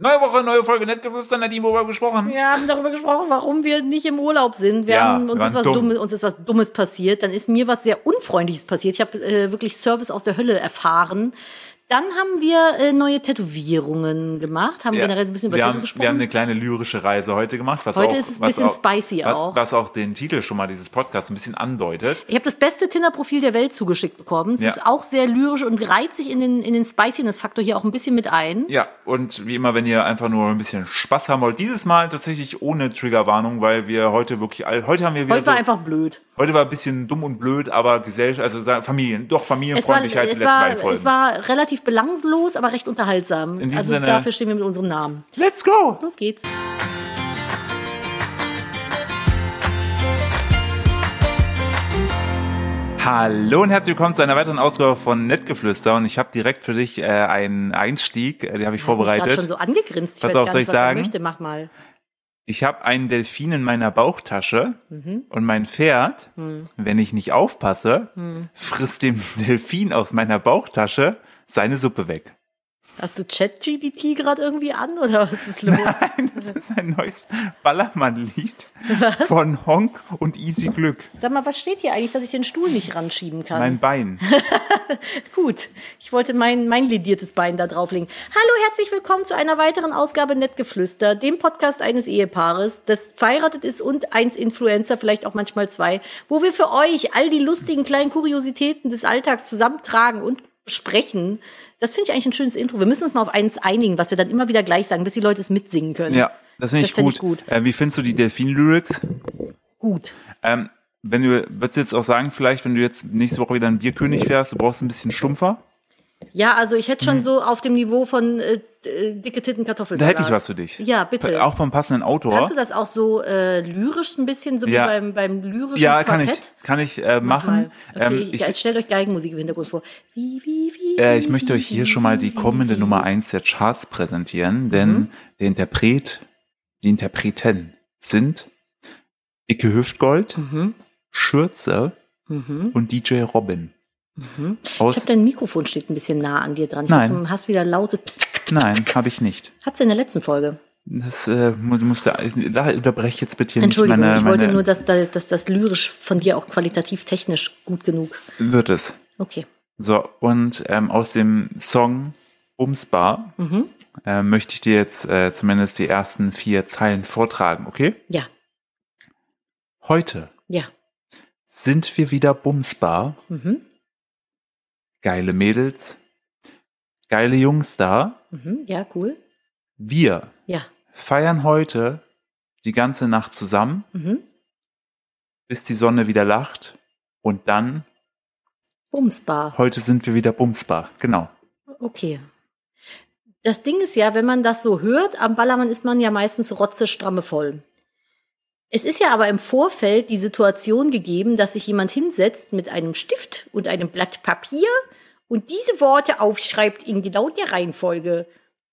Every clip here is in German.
Neue Woche, neue Folge Nettgeflüster, Nadine, worüber gesprochen? Wir haben darüber gesprochen, warum wir nicht im Urlaub sind. Uns ist was Dummes passiert. Dann ist mir was sehr Unfreundliches passiert. Ich habe wirklich Service aus der Hölle erfahren. Dann haben wir neue Tätowierungen gemacht, haben generell so ein bisschen über Tattoo gesprochen. Wir haben eine kleine lyrische Reise heute gemacht. Heute ist es ein bisschen spicy auch. Was auch den Titel schon mal dieses Podcasts ein bisschen andeutet. Ich habe das beste Tinder-Profil der Welt zugeschickt bekommen. Es ist auch sehr lyrisch und reiht sich in den Spiciness-Faktor hier auch ein bisschen mit ein. Ja, und wie immer, wenn ihr einfach nur ein bisschen Spaß haben wollt, dieses Mal tatsächlich ohne Triggerwarnung, weil wir heute wirklich, heute war einfach blöd. Heute war ein bisschen dumm und blöd, aber familienfreundlich als die letzten beiden Folgen. Es war relativ belanglos, aber recht unterhaltsam. In diesem Sinne, dafür stehen wir mit unserem Namen. Let's go! Los geht's. Hallo und herzlich willkommen zu einer weiteren Ausgabe von Nettgeflüster. Und ich habe direkt für dich einen Einstieg, den habe ich vorbereitet. Ich habe schon so angegrinst. Pass auf, soll ich sagen? Was er möchte. Mach mal. Ich habe einen Delfin in meiner Bauchtasche und mein Pferd, wenn ich nicht aufpasse, frisst dem Delfin aus meiner Bauchtasche seine Suppe weg. Hast du ChatGPT gerade irgendwie an oder was ist los? Nein, das ist ein neues Ballermann-Lied von Honk und Easy Glück. Sag mal, was steht hier eigentlich, dass ich den Stuhl nicht ranschieben kann? Mein Bein. Gut, ich wollte mein lediertes Bein da drauflegen. Hallo, herzlich willkommen zu einer weiteren Ausgabe Nettgeflüster, dem Podcast eines Ehepaares, das verheiratet ist und eins Influencer, vielleicht auch manchmal zwei, wo wir für euch all die lustigen kleinen Kuriositäten des Alltags zusammentragen und besprechen. Das finde ich eigentlich ein schönes Intro. Wir müssen uns mal auf eins einigen, was wir dann immer wieder gleich sagen, bis die Leute es mitsingen können. Ja, das finde ich gut. Wie findest du die Delfin-Lyrics? Gut. Würdest du jetzt auch sagen, vielleicht, wenn du jetzt nächste Woche wieder ein Bierkönig wärst, du brauchst ein bisschen stumpfer? Ja, also ich hätte schon so auf dem Niveau von dicke Titten Kartoffelsalat. Da hätte ich was für dich. Ja, bitte. Auch vom passenden Autor. Kannst du das auch so lyrisch ein bisschen, so wie beim lyrischen Quartett? Kann ich machen. Okay, stellt euch Geigenmusik im Hintergrund vor. Ich möchte euch hier schon mal die kommende Nummer 1 der Charts präsentieren, denn die Interpreten sind Icke Hüftgold, Schürze und DJ Robin. Ich glaube, dein Mikrofon steht ein bisschen nah an dir dran. Nein. Du hast wieder lautes... Nein, habe ich nicht. Hat's in der letzten Folge. Das unterbreche jetzt bitte hier nicht Entschuldigung, ich wollte nur, dass das lyrisch von dir auch qualitativ technisch gut genug wird es. Okay. So, und aus dem Song Bumsbar möchte ich dir jetzt zumindest die ersten 4 Zeilen vortragen, okay? Ja. Heute sind wir wieder Bumsbar. Geile Mädels, geile Jungs da. Ja, cool. Wir feiern heute die ganze Nacht zusammen, bis die Sonne wieder lacht und dann Bumsbar. Heute sind wir wieder Bumsbar, genau. Okay. Das Ding ist ja, wenn man das so hört, am Ballermann ist man ja meistens rotzestramme voll. Es ist ja aber im Vorfeld die Situation gegeben, dass sich jemand hinsetzt mit einem Stift und einem Blatt Papier und diese Worte aufschreibt in genau der Reihenfolge.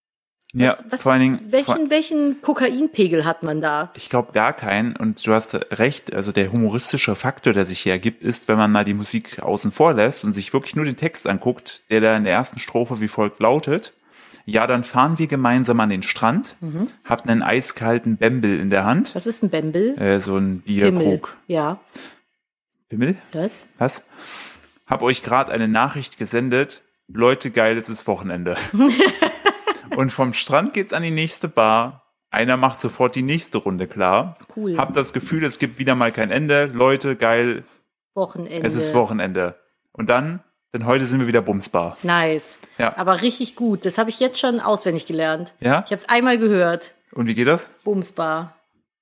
Vor allen Dingen. Welchen Kokainpegel hat man da? Ich glaube gar keinen. Und du hast recht. Also der humoristische Faktor, der sich hier ergibt, ist, wenn man mal die Musik außen vor lässt und sich wirklich nur den Text anguckt, der da in der ersten Strophe wie folgt lautet. Ja, dann fahren wir gemeinsam an den Strand, habt einen eiskalten Bembel in der Hand. Was ist ein Bembel? So ein Bierkrug. Ja. Bimmel? Was? Hab euch gerade eine Nachricht gesendet. Leute, geil, es ist Wochenende. Und vom Strand geht's an die nächste Bar. Einer macht sofort die nächste Runde klar. Cool. Hab das Gefühl, es gibt wieder mal kein Ende. Leute, geil. Wochenende. Es ist Wochenende. Und denn heute sind wir wieder Bumsbar. Nice. Ja. Aber richtig gut. Das habe ich jetzt schon auswendig gelernt. Ja? Ich habe es einmal gehört. Und wie geht das? Bumsbar.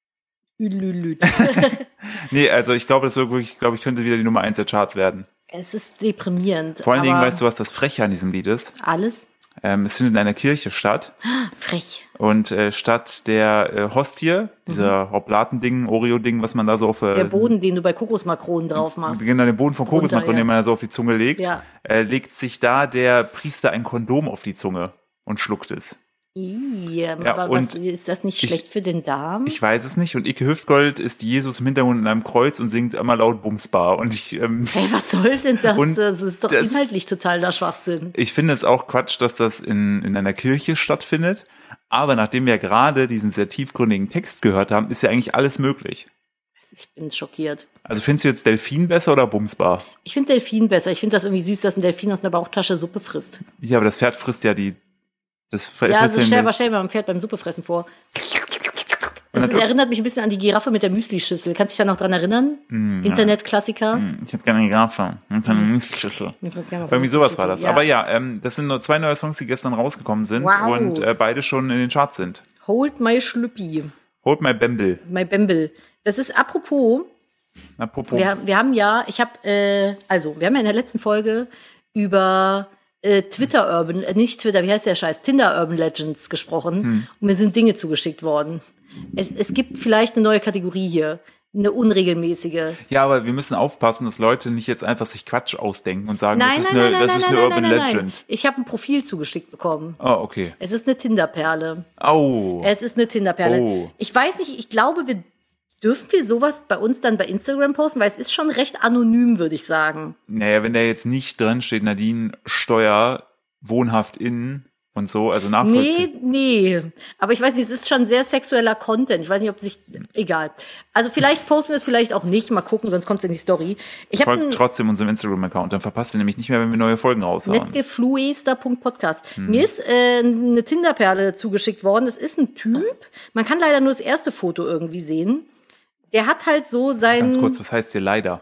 Nee, also ich glaube, ich könnte wieder die Nummer 1 der Charts werden. Es ist deprimierend. Vor allen Dingen, weißt du, was das Freche an diesem Lied ist? Alles? Es findet in einer Kirche statt. Frech. Und statt der Hostie, dieser Oblatending, Oreo-Ding, was man da so auf... der Boden, den du bei Kokosmakronen drauf machst. Genau, den Boden von Kokosmakronen, den man ja so auf die Zunge legt, ja. Legt sich da der Priester ein Kondom auf die Zunge und schluckt es. Aber ist das nicht schlecht für den Darm? Ich weiß es nicht. Und Icke Hüftgold ist Jesus im Hintergrund in einem Kreuz und singt immer laut Bumsbar. Und hey, was soll denn das? Das ist doch inhaltlich totaler Schwachsinn. Ich finde es auch Quatsch, dass das in einer Kirche stattfindet. Aber nachdem wir gerade diesen sehr tiefgründigen Text gehört haben, ist ja eigentlich alles möglich. Ich bin schockiert. Also findest du jetzt Delfin besser oder Bumsbar? Ich finde Delfin besser. Ich finde das irgendwie süß, dass ein Delfin aus einer Bauchtasche Suppe frisst. Ja, aber das Pferd frisst ja stell dir mal ein Pferd beim Suppefressen vor. Das erinnert mich ein bisschen an die Giraffe mit der Müslischüssel. Kannst du dich da noch dran erinnern? Internetklassiker. Ich hätte gerne eine Giraffe und keine Müslischüssel. Irgendwie sowas war das. Ja. Aber ja, das sind nur 2 neue Songs, die gestern rausgekommen sind und beide schon in den Charts sind. Hold My Schlüppi. Hold My Bamble. My Bamble. Das ist apropos. Wir haben ja in der letzten Folge über Tinder Urban Legends gesprochen und mir sind Dinge zugeschickt worden. Es gibt vielleicht eine neue Kategorie hier, eine unregelmäßige. Ja, aber wir müssen aufpassen, dass Leute nicht jetzt einfach sich Quatsch ausdenken und sagen, das ist eine Urban Legend. Ich habe ein Profil zugeschickt bekommen. Oh, okay. Es ist eine Tinderperle. Oh. Es ist eine Tinderperle. Oh. Ich weiß nicht, ich glaube, dürfen wir sowas bei uns dann bei Instagram posten? Weil es ist schon recht anonym, würde ich sagen. Naja, wenn da jetzt nicht drin steht, Nadine Steuer, wohnhaft in und so, also nachvollziehen. Nee. Aber ich weiß nicht, es ist schon sehr sexueller Content. Ich weiß nicht, egal. Also vielleicht posten wir es vielleicht auch nicht. Mal gucken, sonst kommt es in die Story. Folgt trotzdem unserem Instagram-Account, dann verpasst ihr nämlich nicht mehr, wenn wir neue Folgen raushauen. Netgefluester.podcast. Mir ist eine Tinderperle zugeschickt worden. Das ist ein Typ. Man kann leider nur das erste Foto irgendwie sehen. Der hat halt so sein... Ganz kurz, was heißt hier leider?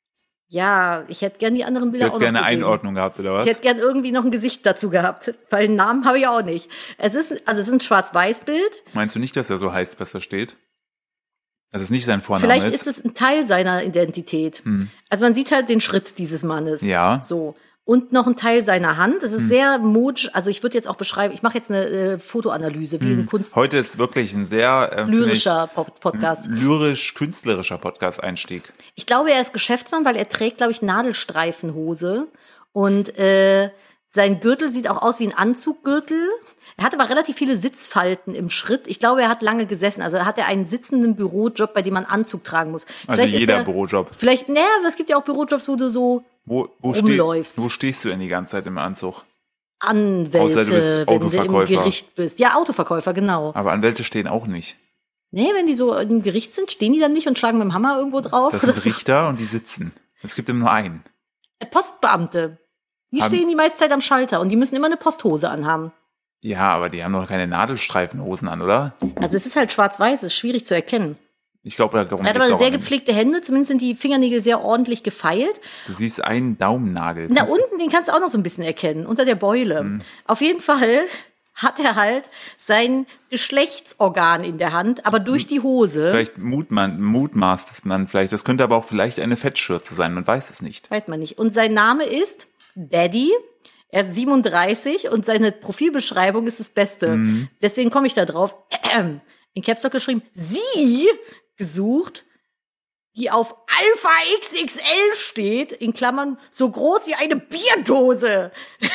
Ja, ich hätte gern die anderen Bilder auch noch gesehen. Du hättest gerne eine Einordnung gehabt, oder was? Ich hätte gern irgendwie noch ein Gesicht dazu gehabt, weil einen Namen habe ich auch nicht. Es ist ein Schwarz-Weiß-Bild. Meinst du nicht, dass er so heißt, was da steht? Dass es nicht sein Vorname ist? Vielleicht ist es ein Teil seiner Identität. Also man sieht halt den Schritt dieses Mannes. Ja. So. Und noch ein Teil seiner Hand. Das ist sehr modisch. Also ich würde jetzt auch beschreiben, ich mache jetzt eine Fotoanalyse wie ein Kunst. Heute ist wirklich ein sehr lyrischer Podcast. Lyrisch-künstlerischer Podcast-Einstieg. Ich glaube, er ist Geschäftsmann, weil er trägt, glaube ich, Nadelstreifenhose. Und sein Gürtel sieht auch aus wie ein Anzuggürtel. Er hat aber relativ viele Sitzfalten im Schritt. Ich glaube, er hat lange gesessen. Also hat er einen sitzenden Bürojob, bei dem man Anzug tragen muss. Also jeder Bürojob. Vielleicht, aber es gibt ja auch Bürojobs, wo du so rumläufst. Wo stehst du denn die ganze Zeit im Anzug? Anwälte, außer du bist Autoverkäufer. Wenn du im Gericht bist. Ja, Autoverkäufer, genau. Aber Anwälte stehen auch nicht. Nee, wenn die so im Gericht sind, stehen die dann nicht und schlagen mit dem Hammer irgendwo drauf? Das sind Richter und die sitzen. Es gibt immer nur einen. Postbeamte. Die stehen die meiste Zeit am Schalter und die müssen immer eine Posthose anhaben. Ja, aber die haben doch keine Nadelstreifenhosen an, oder? Also es ist halt schwarz-weiß, es ist schwierig zu erkennen. Ich glaube, darum geht's auch. Er hat aber sehr gepflegte Hände, zumindest sind die Fingernägel sehr ordentlich gefeilt. Du siehst einen Daumennagel. Na, unten, den kannst du auch noch so ein bisschen erkennen, unter der Beule. Auf jeden Fall hat er halt sein Geschlechtsorgan in der Hand, aber durch die Hose. Vielleicht mutmaßt es man vielleicht. Das könnte aber auch vielleicht eine Fettschürze sein, man weiß es nicht. Weiß man nicht. Und sein Name ist Daddy. Er ist 37 und seine Profilbeschreibung ist das Beste. Deswegen komme ich da drauf. In Caps Lock geschrieben, sie gesucht, die auf Alpha XXL steht, in Klammern, so groß wie eine Bierdose.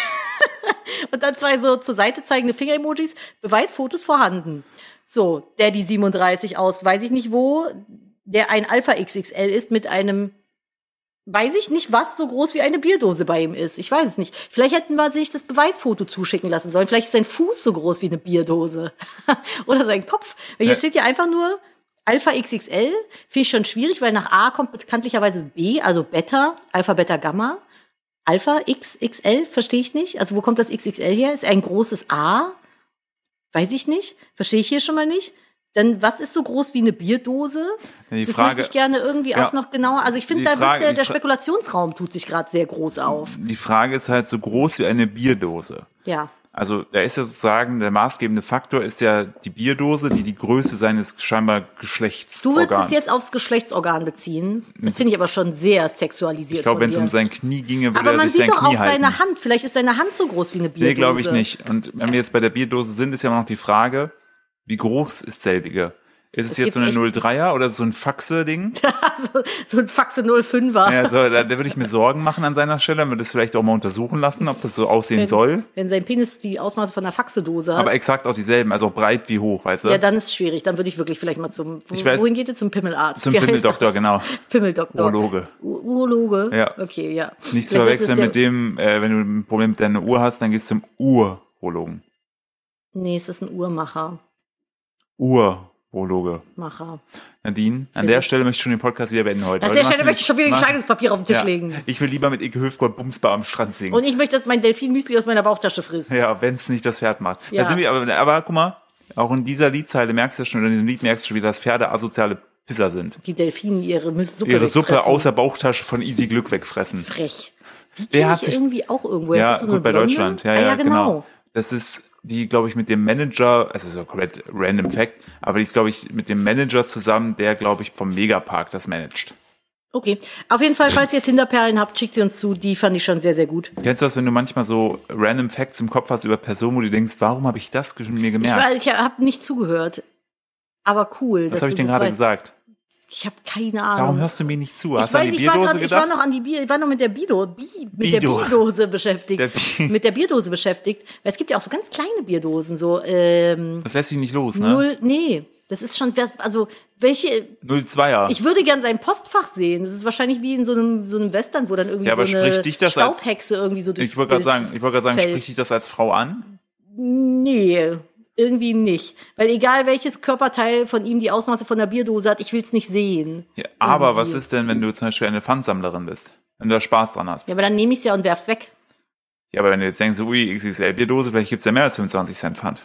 Und dann 2 so zur Seite zeigende Finger-Emojis, Beweisfotos vorhanden. So, Daddy 37 aus, weiß ich nicht wo, der ein Alpha XXL ist mit einem, weiß ich nicht, was so groß wie eine Bierdose bei ihm ist. Ich weiß es nicht. Vielleicht hätten wir sich das Beweisfoto zuschicken lassen sollen. Vielleicht ist sein Fuß so groß wie eine Bierdose. Oder sein Kopf. Weil hier steht ja einfach nur Alpha XXL. Finde ich schon schwierig, weil nach A kommt bekanntlicherweise B, also Beta, Alpha, Beta, Gamma. Alpha XXL, verstehe ich nicht. Also wo kommt das XXL her? Ist ein großes A? Weiß ich nicht. Verstehe ich hier schon mal nicht. Dann, was ist so groß wie eine Bierdose? Das möchte ich gerne irgendwie auch noch genauer. Also ich finde, der Spekulationsraum tut sich gerade sehr groß auf. Die Frage ist halt so groß wie eine Bierdose. Ja. Also da ist ja sozusagen, der maßgebende Faktor ist ja die Bierdose, die Größe seines scheinbar Geschlechtsorgans. Du willst es jetzt aufs Geschlechtsorgan beziehen. Das finde ich aber schon sehr sexualisiert. Ich glaube, wenn es um sein Knie ginge, würde er sich sein Knie halten. Aber man sieht doch auch seine Hand. Vielleicht ist seine Hand so groß wie eine Bierdose. Nee, glaube ich nicht. Und wenn wir jetzt bei der Bierdose sind, ist ja immer noch die Frage, wie groß ist selbige? Ist es jetzt so eine 03er oder so ein Faxe-Ding? so ein Faxe 05er. Ja, da würde ich mir Sorgen machen an seiner Stelle. Man würde das vielleicht auch mal untersuchen lassen, ob das so aussehen soll. Wenn sein Penis die Ausmaße von einer Faxe-Dose hat. Aber exakt auch dieselben, also breit wie hoch, weißt du? Ja, dann ist es schwierig. Dann würde ich wirklich vielleicht mal wohin geht es? Zum Pimmelarzt. Zum Pimmeldoktor, genau. Pimmeldoktor. Urologe. Urologe? Ja. Okay, ja. Nicht zu verwechseln mit dem, wenn du ein Problem mit deiner Uhr hast, dann gehst du zum Urologen. Nee, es ist ein Uhrmacher. Urologe. Nadine, an der Stelle möchte ich schon den Podcast wieder beenden heute. An der Stelle möchte ich schon wieder Entscheidungspapier auf den Tisch legen. Ich will lieber mit Ike Höfgott Bumsbar am Strand singen. Und ich möchte, dass mein Delfin-Müsli aus meiner Bauchtasche frisst. Ja, wenn es nicht das Pferd macht. Ja. Da sind wir, aber guck mal, auch in dieser Liedzeile merkst du schon, oder in diesem Lied merkst du schon, wie das Pferde asoziale Pisser sind. Die Delfine ihre Suppe aus der Bauchtasche von Easy Glück wegfressen. Frech. Die kenne ich irgendwie auch irgendwo. Ja, ist das so gut, bei Deutschland. Ja, genau. Das ist die, glaube ich, mit dem Manager, also so komplett random Fact, aber die ist, glaube ich, mit dem Manager zusammen, der, glaube ich, vom Megapark das managt. Okay. Auf jeden Fall, falls ihr Tinderperlen habt, schickt sie uns zu. Die fand ich schon sehr, sehr gut. Kennst du das, wenn du manchmal so random Facts im Kopf hast über Personen, wo du denkst, warum habe ich das mir gemerkt? Ich habe nicht zugehört. Aber cool. Was habe ich denn gerade gesagt? Ich habe keine Ahnung. Warum hörst du mir nicht zu? Hast du an die Bierdose gedacht? Ich war noch mit der Bierdose beschäftigt. Mit der Bierdose beschäftigt. Weil es gibt ja auch so ganz kleine Bierdosen. So, das lässt sich nicht los, ne? Nee, das ist schon, also welche... 02er. Ich würde gern sein Postfach sehen. Das ist wahrscheinlich wie in so einem Western, wo dann irgendwie so eine Staubhexe irgendwie so durchs Ich wollte gerade sagen, spricht dich das als Frau an? Nee. Irgendwie nicht. Weil egal welches Körperteil von ihm die Ausmaße von der Bierdose hat, ich will es nicht sehen. Ja, aber was ist denn, wenn du zum Beispiel eine Pfandsammlerin bist? Wenn du da Spaß dran hast? Ja, aber dann nehme ich es ja und werf's weg. Ja, aber wenn du jetzt denkst, ui, XXL Bierdose, vielleicht gibt's ja mehr als 25 Cent Pfand.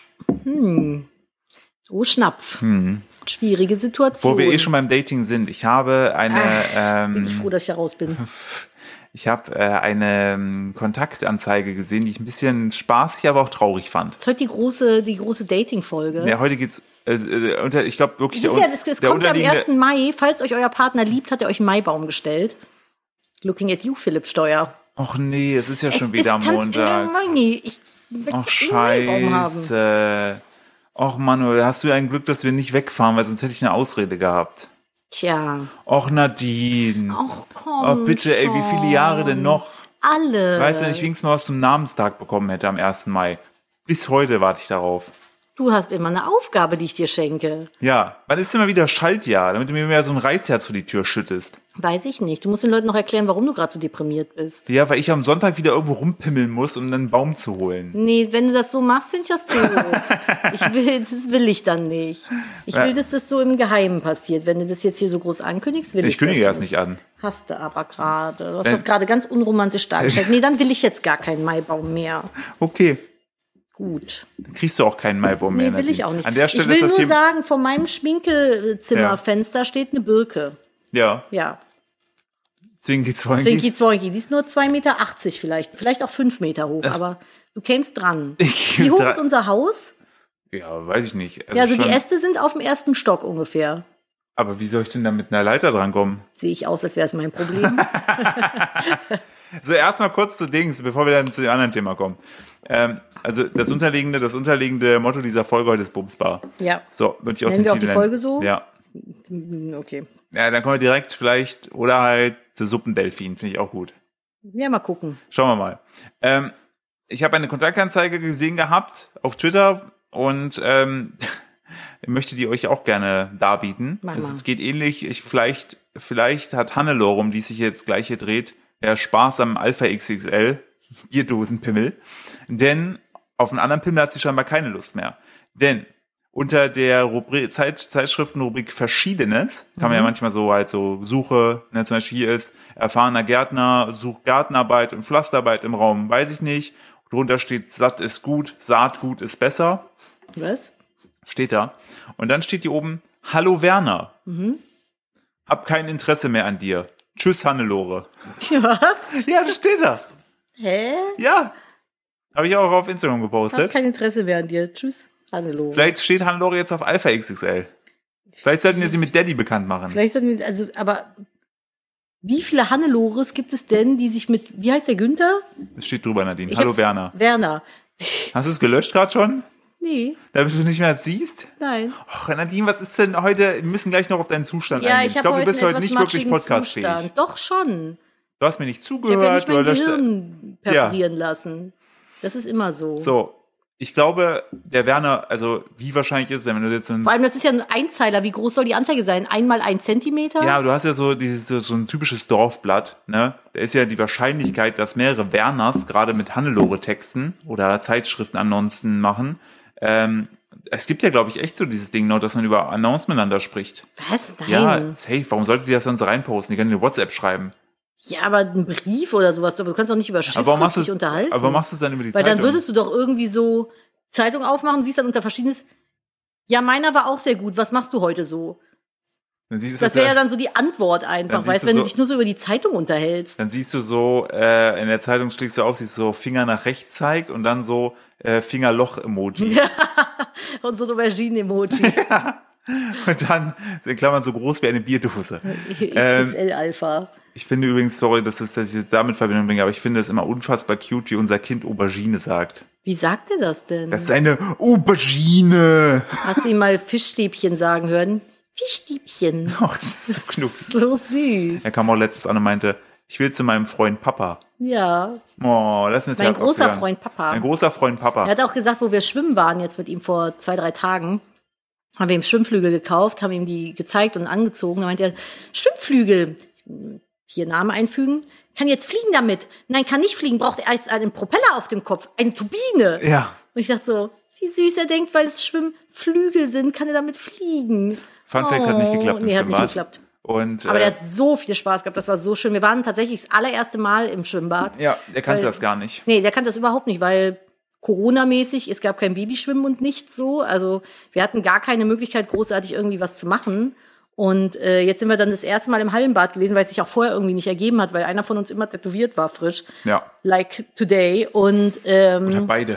Oh, Schnapf. Schwierige Situation. Wo wir schon beim Dating sind. Ich habe bin ich froh, dass ich da raus bin. Ich habe eine Kontaktanzeige gesehen, die ich ein bisschen spaßig, aber auch traurig fand. Das ist heute die große Dating-Folge. Ja, heute geht's ich glaube wirklich... Es kommt am 1. Mai. Falls euch euer Partner liebt, hat er euch einen Maibaum gestellt. Looking at you, Philipp Steuer. Och nee, es ist ja schon wieder Montag. Ich möchte einen Maibaum haben. Scheiße. Och Manuel, hast du ein Glück, dass wir nicht wegfahren, weil sonst hätte ich eine Ausrede gehabt. Tja. Och Nadine. Och komm. Oh bitte, ey, wie viele Jahre denn noch? Alle. Weißt du, wenn ich wenigstens mal was zum Namenstag bekommen hätte am 1. Mai. Bis heute warte ich darauf. Du hast immer eine Aufgabe, die ich dir schenke. Ja, wann ist immer wieder Schaltjahr, damit du mir mehr so ein Reisherz vor die Tür schüttest? Weiß ich nicht. Du musst den Leuten noch erklären, warum du gerade so deprimiert bist. Ja, weil ich am Sonntag wieder irgendwo rumpimmeln muss, um einen Baum zu holen. Nee, wenn du das so machst, finde ich das doof. Das will ich dann nicht. Ich will, dass das so im Geheimen passiert. Wenn du das jetzt hier so groß ankündigst, will ich kündige das nicht an. Hast du aber gerade. Du hast das gerade ganz unromantisch dargestellt. Nee, dann will ich jetzt gar keinen Maibaum mehr. Okay. Gut. Dann kriegst du auch keinen Maibaum mehr. Nee, will ich auch nicht. An der Stelle ich will nur sagen, vor meinem Schminkezimmerfenster steht eine Birke. Ja. Ja. Zwinki Zwoinki. Zwinki Zwoinki. Die ist nur 2,80 Meter vielleicht auch 5 Meter hoch, aber du kämst dran. Wie hoch ist unser Haus? Ja, weiß ich nicht. Also die Äste sind auf dem 1. Stock ungefähr. Aber wie soll ich denn da mit einer Leiter drankommen? Sehe ich aus, als wäre es mein Problem. So, erstmal kurz zu Dings, bevor wir dann zu dem anderen Thema kommen. Also das unterliegende Motto dieser Folge heute ist Bumsbar. Ja. So, würde ich auch Nennen den wir auch Titel die Folge so? Ja. Okay. Ja, dann kommen wir direkt vielleicht, oder halt der Suppendelfin, finde ich auch gut. Ja, mal gucken. Schauen wir mal. Ich habe eine Kontaktanzeige gesehen gehabt auf Twitter und möchte die euch auch gerne darbieten. Es geht ähnlich, vielleicht hat Hannelore, um die sich jetzt gleich hier dreht, der Spaß am Alpha XXL Bierdosenpimmel. Denn auf einen anderen Pimmel hat sie scheinbar keine Lust mehr. Denn unter der Zeitschriftenrubrik Verschiedenes kann man ja manchmal so halt so Suche, ne, zum Beispiel hier ist erfahrener Gärtner, sucht Gartenarbeit und Pflasterarbeit im Raum, weiß ich nicht. Drunter steht, satt ist gut, Saatgut ist besser. Was? Steht da. Und dann steht hier oben, hallo Werner. Hab kein Interesse mehr an dir. Tschüss, Hannelore. Was? Ja, das steht da. Hä? Ja. Habe ich auch auf Instagram gepostet. Hab kein Interesse mehr an dir. Tschüss, Hannelore. Vielleicht steht Hannelore jetzt auf Alpha XXL. Vielleicht sollten wir sie mit Daddy bekannt machen. Aber wie viele Hannelores gibt es denn, die sich mit, wie heißt der, Günther? Das steht drüber, Nadine. Hallo Werner. Werner. Hast du es gelöscht gerade schon? Nee. Damit du nicht mehr siehst? Nein. Och, Nadine, was ist denn heute? Wir müssen gleich noch auf deinen Zustand eingehen. Ich glaube, du bist heute nicht wirklich podcastfähig. Doch schon. Du hast mir nicht zugehört. Ich habe ja nicht mein Gehirn perforieren lassen. Das ist immer so. So. Ich glaube, der Werner, also wie wahrscheinlich ist es denn, wenn du jetzt so Vor allem, das ist ja ein Einzeiler. Wie groß soll die Anzeige sein? 1x1 Zentimeter? Ja, du hast ja so ein typisches Dorfblatt, ne? Da ist ja die Wahrscheinlichkeit, dass mehrere Werners gerade mit Hannelore texten oder Zeitschriftenannoncen machen. Es gibt ja, glaube ich, echt so dieses Ding noch, dass man über Announcen miteinander spricht. Was? Nein. Ja, safe. Warum sollte sie das sonst reinposten? Die können eine WhatsApp schreiben. Ja, aber ein Brief oder sowas, aber du kannst doch nicht über Schrift dich unterhalten. Aber warum machst du es dann über die Zeitung? Zeitung? Weil dann würdest du doch irgendwie so Zeitung aufmachen, siehst dann unter Verschiedenes, ja, meiner war auch sehr gut, was machst du heute so? Das wäre ja dann so die Antwort einfach, weißt du, wenn du dich nur so über die Zeitung unterhältst. Dann siehst du so, in der Zeitung schlägst du auf, siehst so Finger nach rechts zeig und dann so Fingerloch-Emoji. Und so ein Aubergine-Emoji. Und dann in Klammern so groß wie eine Bierdose. XXL-Alpha. Ich finde übrigens, sorry, dass ich das damit in Verbindung bringe, aber ich finde es immer unfassbar cute, wie unser Kind Aubergine sagt. Wie sagt er das denn? Das ist eine Aubergine. Hast du ihm mal Fischstäbchen sagen hören? Fischstäbchen. Oh, das ist so knuffig. So süß. Er kam auch letztens an und meinte, ich will zu meinem Freund Papa. Ja. Oh, lass mir jetzt Mein großer Freund Papa. Ein großer Freund Papa. Er hat auch gesagt, wo wir schwimmen waren jetzt mit ihm vor 2-3 Tagen, haben wir ihm Schwimmflügel gekauft, haben ihm die gezeigt und angezogen. Da meinte er, Schwimmflügel, hier Name einfügen, kann jetzt fliegen damit. Nein, kann nicht fliegen, braucht erst einen Propeller auf dem Kopf, eine Turbine. Ja. Und ich dachte so, wie süß er denkt, weil es Schwimmflügel sind, kann er damit fliegen. Fun Fact hat nicht geklappt im Nee, hat Schwimmbad. nicht geklappt. Und, aber der hat so viel Spaß gehabt, das war so schön. Wir waren tatsächlich das allererste Mal im Schwimmbad. Ja, der kannte das gar nicht. Nee, der kannte das überhaupt nicht, weil Corona-mäßig, es gab kein Babyschwimmen und nichts so. Also wir hatten gar keine Möglichkeit, großartig irgendwie was zu machen. Und jetzt sind wir dann das erste Mal im Hallenbad gewesen, weil es sich auch vorher irgendwie nicht ergeben hat, weil einer von uns immer tätowiert war, frisch. Ja. Like today. Und oder beide.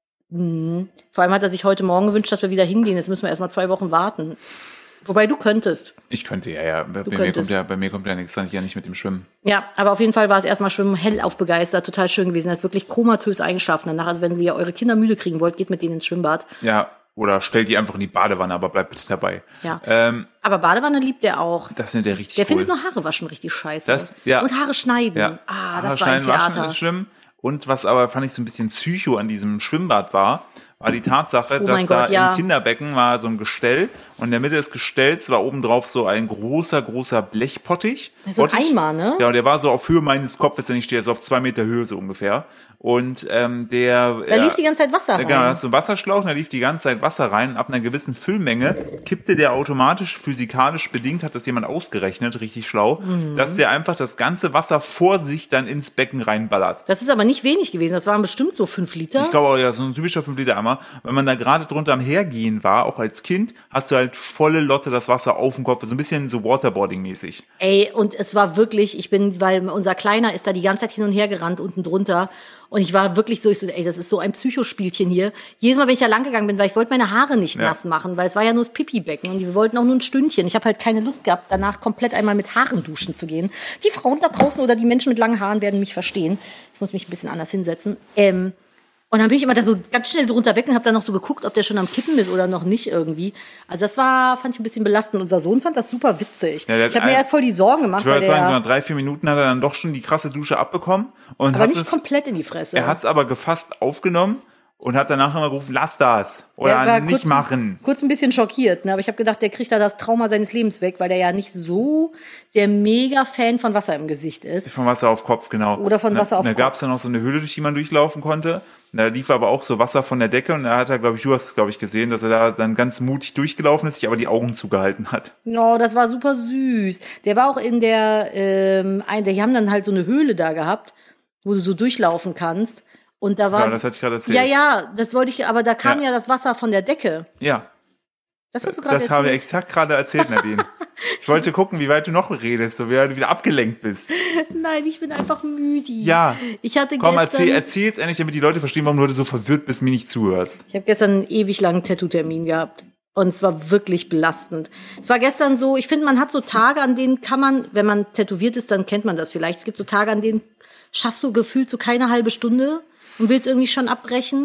Vor allem hat er sich heute Morgen gewünscht, dass wir wieder hingehen. Jetzt müssen wir erst mal 2 Wochen warten. Wobei du könntest. Ich könnte, ja. Bei mir kommt ja nichts, ja nicht mit dem Schwimmen. Ja, aber auf jeden Fall war es erstmal Schwimmen hellauf begeistert, total schön gewesen. Er ist wirklich komatös eingeschlafen danach. Also wenn ihr eure Kinder müde kriegen wollt, geht mit denen ins Schwimmbad. Ja, oder stellt die einfach in die Badewanne, aber bleibt bitte dabei. Ja. Aber Badewanne liebt er auch. Das findet er richtig Der cool. findet nur Haare waschen richtig scheiße. Und Haare schneiden. Ja. Das war ein Theater. Waschen ist schlimm. Und was aber, fand ich so ein bisschen Psycho an diesem Schwimmbad war die Tatsache, dass da im Kinderbecken war so ein Gestell und in der Mitte des Gestells war obendrauf so ein großer Blechpottich. So ein Eimer, ne? Ja, und der war so auf Höhe meines Kopfes, wenn ich stehe, so auf 2 Meter Höhe so ungefähr. Und da lief die ganze Zeit Wasser rein. Genau, da hast du einen Wasserschlauch, da lief die ganze Zeit Wasser rein. Ab einer gewissen Füllmenge kippte der automatisch, physikalisch bedingt, hat das jemand ausgerechnet, richtig schlau, dass der einfach das ganze Wasser vor sich dann ins Becken reinballert. Das ist aber nicht wenig gewesen, das waren bestimmt so 5 Liter. Ich glaube auch, ja, so ein typischer 5-Liter-Eimer. Wenn man da gerade drunter am Hergehen war, auch als Kind, hast du halt volle Lotte das Wasser auf dem Kopf, so ein bisschen so Waterboarding-mäßig. Ey, und es war wirklich, weil unser Kleiner ist da die ganze Zeit hin und her gerannt, unten drunter. Und ich war wirklich so, ey, das ist so ein Psychospielchen hier. Jedes Mal, wenn ich da lang gegangen bin, weil ich wollte meine Haare nicht nass machen, weil es war ja nur das Pipi-Becken und wir wollten auch nur ein Stündchen. Ich habe halt keine Lust gehabt, danach komplett einmal mit Haaren duschen zu gehen. Die Frauen da draußen oder die Menschen mit langen Haaren werden mich verstehen. Ich muss mich ein bisschen anders hinsetzen. Und dann bin ich immer da so ganz schnell drunter weg und habe dann noch so geguckt, ob der schon am Kippen ist oder noch nicht irgendwie. Also das fand ich ein bisschen belastend. Unser Sohn fand das super witzig. Ja, ich habe mir erst voll die Sorgen gemacht. Ich würde sagen, so nach 3-4 Minuten hat er dann doch schon die krasse Dusche abbekommen. Und aber nicht komplett in die Fresse. Er hat es aber gefasst aufgenommen und hat danach immer gerufen, lass das oder nicht machen. Kurz ein bisschen schockiert, ne? Aber ich habe gedacht, der kriegt da das Trauma seines Lebens weg, weil der ja nicht so der Mega-Fan von Wasser im Gesicht ist. Von Wasser auf Kopf, genau. Oder von Wasser auf Kopf. Da gab es dann noch so eine Höhle, durch die man durchlaufen konnte. Da lief aber auch so Wasser von der Decke und da hat er, du hast es, glaube ich, gesehen, dass er da dann ganz mutig durchgelaufen ist, sich aber die Augen zugehalten hat. Oh, das war super süß. Der war auch in die haben dann halt so eine Höhle da gehabt, wo du so durchlaufen kannst. Und da war. Ja, das hatte ich gerade erzählt. Ja, das wollte ich, aber da kam ja das Wasser von der Decke. Ja. Das hast du gerade erzählt. Das habe ich exakt gerade erzählt, Nadine. Ich wollte gucken, wie weit du noch redest, so wie du wieder abgelenkt bist. Nein, ich bin einfach müde. Ja. Komm, erzähl's endlich, damit die Leute verstehen, warum du heute so verwirrt bist, mir nicht zuhörst. Ich habe gestern einen ewig langen Tattoo-Termin gehabt. Und es war wirklich belastend. Es war gestern so, ich finde, man hat so Tage, an denen kann man, wenn man tätowiert ist, dann kennt man das vielleicht. Es gibt so Tage, an denen schaffst du gefühlt so keine halbe Stunde und willst irgendwie schon abbrechen.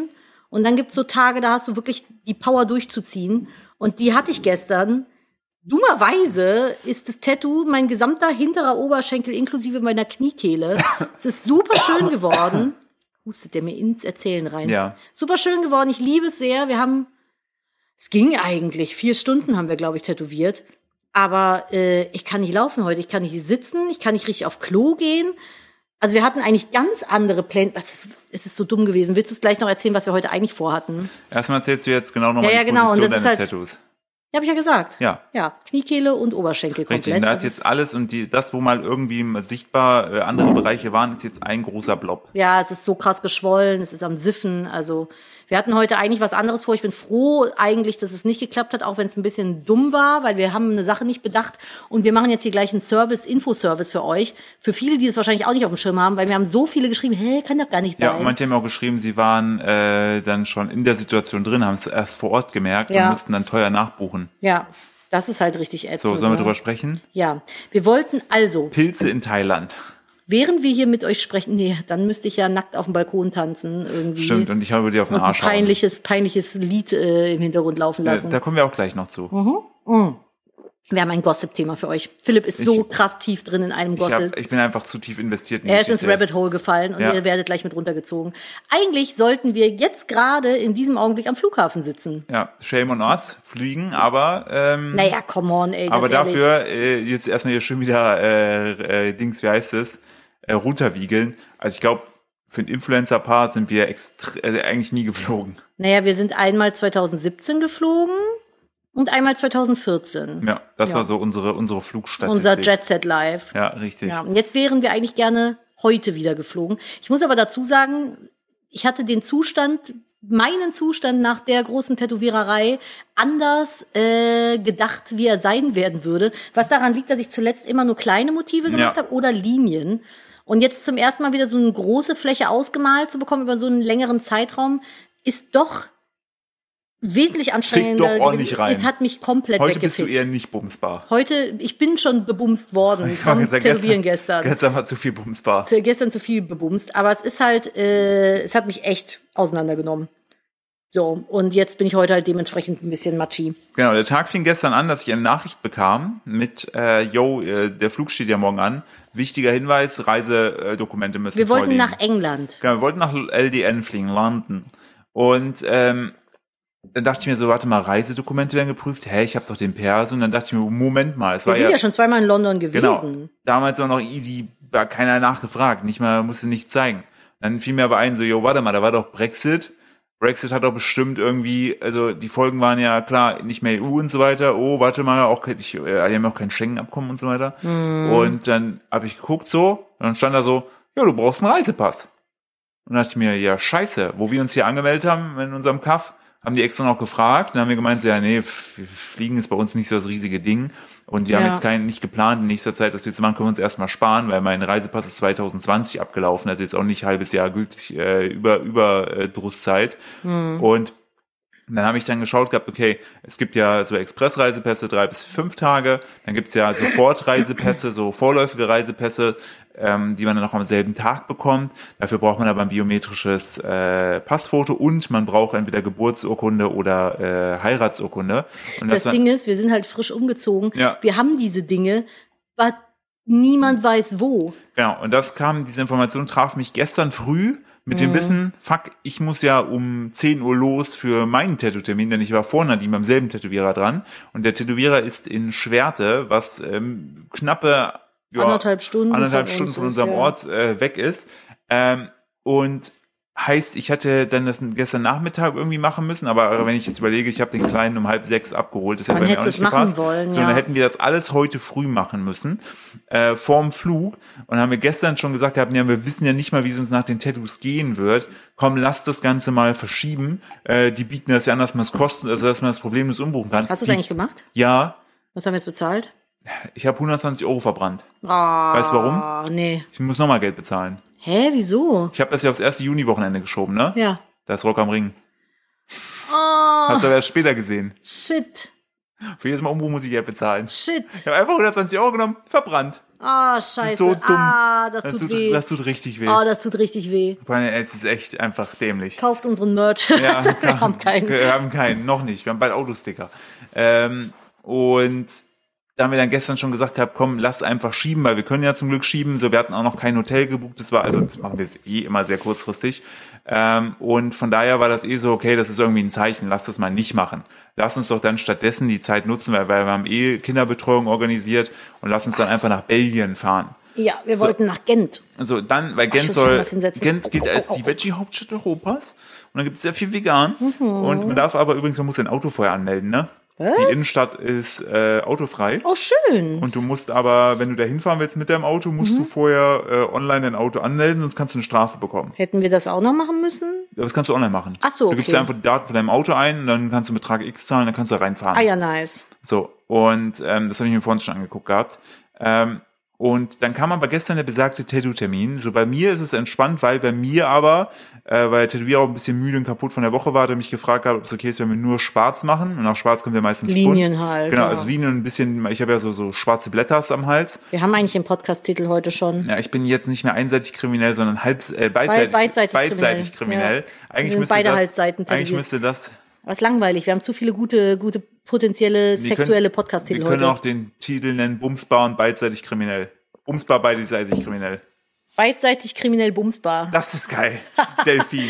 Und dann gibt's so Tage, da hast du wirklich die Power durchzuziehen. Und die hatte ich gestern. Dummerweise ist das Tattoo mein gesamter hinterer Oberschenkel inklusive meiner Kniekehle. Es ist super schön geworden. Hustet der mir ins Erzählen rein. Ja. Super schön geworden. Ich liebe es sehr. Es ging eigentlich. 4 Stunden haben wir, glaube ich, tätowiert. Aber ich kann nicht laufen heute. Ich kann nicht sitzen. Ich kann nicht richtig auf Klo gehen. Also wir hatten eigentlich ganz andere Pläne. Es ist so dumm gewesen. Willst du es gleich noch erzählen, was wir heute eigentlich vorhatten? Erstmal erzählst du jetzt genau nochmal die genau. Position Und das deines ist Tattoos. Ja, habe ich ja gesagt. Ja. Ja, Kniekehle und Oberschenkel komplett. Richtig, und da ist jetzt alles und das, wo mal irgendwie sichtbar andere Bereiche waren, ist jetzt ein großer Blob. Ja, es ist so krass geschwollen, es ist am Siffen, also wir hatten heute eigentlich was anderes vor. Ich bin froh eigentlich, dass es nicht geklappt hat, auch wenn es ein bisschen dumm war, weil wir haben eine Sache nicht bedacht und wir machen jetzt hier gleich einen Infoservice für euch. Für viele, die es wahrscheinlich auch nicht auf dem Schirm haben, weil wir haben so viele geschrieben, kann doch gar nicht sein. Ja, und manche haben auch geschrieben, sie waren dann schon in der Situation drin, haben es erst vor Ort gemerkt und mussten dann teuer nachbuchen. Ja, das ist halt richtig ätzend. So, sollen wir drüber sprechen? Ja, wir wollten also... Pilze in Thailand. Während wir hier mit euch sprechen, dann müsste ich ja nackt auf dem Balkon tanzen irgendwie. Stimmt, und ich habe dir auf den Arsch hauen. Peinliches Lied im Hintergrund laufen lassen. Da kommen wir auch gleich noch zu. Wir haben ein Gossip-Thema für euch. Philipp ist so krass tief drin in einem Gossip. Ich bin einfach zu tief investiert in die Er ist ins Rabbit Hole gefallen und ihr werdet gleich mit runtergezogen. Eigentlich sollten wir jetzt gerade in diesem Augenblick am Flughafen sitzen. Ja, shame on us, fliegen, aber... naja, come on, ey, aber dafür jetzt erstmal hier schön wieder runterwiegeln. Also ich glaube, für ein Influencer-Paar sind wir eigentlich nie geflogen. Naja, wir sind einmal 2017 geflogen. Und einmal 2014. Ja, das war so unsere Flugstatistik. Unser Jet Set Live. Ja, richtig. Ja, und jetzt wären wir eigentlich gerne heute wieder geflogen. Ich muss aber dazu sagen, ich hatte meinen Zustand nach der großen Tätowiererei anders gedacht, wie er sein werden würde. Was daran liegt, dass ich zuletzt immer nur kleine Motive gemacht habe oder Linien. Und jetzt zum ersten Mal wieder so eine große Fläche ausgemalt zu bekommen über so einen längeren Zeitraum, ist doch wesentlich anstrengender. Fick doch ordentlich rein. Es hat mich komplett weggefickt. Heute bist du eher nicht bumsbar. Ich bin schon bebumst worden vom Tätowieren gestern. Gestern war zu viel bumsbar. Gestern zu viel bebumst. Aber es ist halt, es hat mich echt auseinandergenommen. So, und jetzt bin ich heute halt dementsprechend ein bisschen matschi. Genau, der Tag fing gestern an, dass ich eine Nachricht bekam mit, der Flug steht ja morgen an. Wichtiger Hinweis, Reisedokumente müssen Wir wollten vorliegen. nach England. Genau, wir wollten nach LDN fliegen, London. Und dann dachte ich mir so, warte mal, Reisedokumente werden geprüft. Ich habe doch den Perso. Und dann dachte ich mir, Moment mal. Wir sind ja schon zweimal in London gewesen. Genau. Damals war noch easy, war keiner nachgefragt. Musste nichts zeigen. Dann fiel mir aber ein, so, warte mal, da war doch Brexit. Brexit hat doch bestimmt irgendwie, also die Folgen waren ja klar, nicht mehr EU und so weiter. Oh, warte mal, die haben auch kein Schengen-Abkommen und so weiter. Und dann habe ich geguckt so, und dann stand da so, du brauchst einen Reisepass. Und dann dachte ich mir, ja, scheiße, wo wir uns hier angemeldet haben in unserem Kaff, haben die extra noch gefragt. Dann haben wir gemeint, Fliegen ist bei uns nicht so das riesige Ding. Und die haben jetzt nicht geplant, in nächster Zeit, das wir zu machen, können wir uns erstmal sparen, weil mein Reisepass ist 2020 abgelaufen, also jetzt auch nicht ein halbes Jahr gültig, über Drusszeit. Und dann habe ich dann geschaut gehabt, okay, es gibt ja so Expressreisepässe 3 bis 5 Tage, dann gibt's ja Sofortreisepässe, so vorläufige Reisepässe, die man dann auch am selben Tag bekommt. Dafür braucht man aber ein biometrisches Passfoto und man braucht entweder Geburtsurkunde oder Heiratsurkunde. Und das Ding ist, wir sind halt frisch umgezogen. Ja. Wir haben diese Dinge, aber niemand weiß wo. Genau, und diese Information traf mich gestern früh mit dem Wissen, ich muss ja um 10 Uhr los für meinen Tattoo-Termin, denn ich war vor Nadim beim selben Tätowierer dran. Und der Tätowierer ist in Schwerte, was knappe anderthalb Stunden von unserem Ort weg ist. Und heißt, ich hätte dann das gestern Nachmittag irgendwie machen müssen, aber wenn ich jetzt überlege, ich habe den Kleinen um 5:30 abgeholt, das hätte bei mir auch nicht gepasst. Dann hätten wir das alles heute früh machen müssen, vorm Flug. Und haben wir gestern schon gesagt gehabt, wir wissen ja nicht mal, wie es uns nach den Tattoos gehen wird. Komm, lass das Ganze mal verschieben. Die bieten das ja an, dass man es dass man das problemlos umbuchen kann. Hast du es eigentlich gemacht? Ja. Was haben wir jetzt bezahlt? Ich habe 120 € verbrannt. Oh, weißt du warum? Nee. Ich muss nochmal Geld bezahlen. Hä, wieso? Ich habe das ja aufs 1. Juni-Wochenende geschoben, ne? Ja. Da ist Rock am Ring. Oh. Hast du aber erst später gesehen. Shit. Für jedes Mal Umbruch muss ich Geld bezahlen. Shit. Ich habe einfach 120 € genommen, verbrannt. Ah, scheiße. Das ist so dumm. Das tut weh. Das tut richtig weh. Das tut richtig weh. Es ist echt einfach dämlich. Kauft unseren Merch. Ja, wir haben keinen. Wir haben keinen, noch nicht. Wir haben bald Autosticker. Und da haben wir dann gestern schon gesagt gehabt, komm, lass einfach schieben, weil wir können ja zum Glück schieben. So, wir hatten auch noch kein Hotel gebucht. Das machen wir jetzt immer sehr kurzfristig. Und von daher war das so, okay, das ist irgendwie ein Zeichen, lass das mal nicht machen. Lass uns doch dann stattdessen die Zeit nutzen, weil wir haben Kinderbetreuung organisiert und lass uns dann einfach nach Belgien fahren. Ja, wir wollten nach Gent. Also dann, weil Gent gilt als die Veggie-Hauptstadt Europas und dann gibt es sehr viel vegan und man muss sein Auto vorher anmelden, ne? Was? Die Innenstadt ist autofrei. Oh, schön. Und du musst aber, wenn du da hinfahren willst mit deinem Auto, musst du vorher online dein Auto anmelden, sonst kannst du eine Strafe bekommen. Hätten wir das auch noch machen müssen? Ja, das kannst du online machen. Ach so, okay. Du gibst einfach die Daten von deinem Auto ein und dann kannst du Betrag X zahlen, dann kannst du da reinfahren. Ah ja, nice. So, und das habe ich mir vorhin schon angeguckt gehabt. Und dann kam aber gestern der besagte Tattoo-Termin. So, bei mir ist es entspannt, weil bei mir aber, weil der Tätowierer auch ein bisschen müde und kaputt von der Woche war, der mich gefragt hat, ob es okay ist, wenn wir nur schwarz machen. Und nach schwarz kommt ja meistens Linien bunt. halt. Genau, also Linien und ein bisschen, ich habe ja so schwarze Blätters am Hals. Wir haben eigentlich den Podcast-Titel heute schon. Ja, ich bin jetzt nicht mehr einseitig kriminell, sondern beidseitig kriminell. Ja. Eigentlich müsste das... Aber ist langweilig, wir haben zu viele gute potenzielle sexuelle Podcast-Titel heute. Wir können auch den Titel nennen, Bumsbar und beidseitig kriminell. Bumsbar, beidseitig kriminell. Beidseitig kriminell Bumsbar. Das ist geil. Delfin.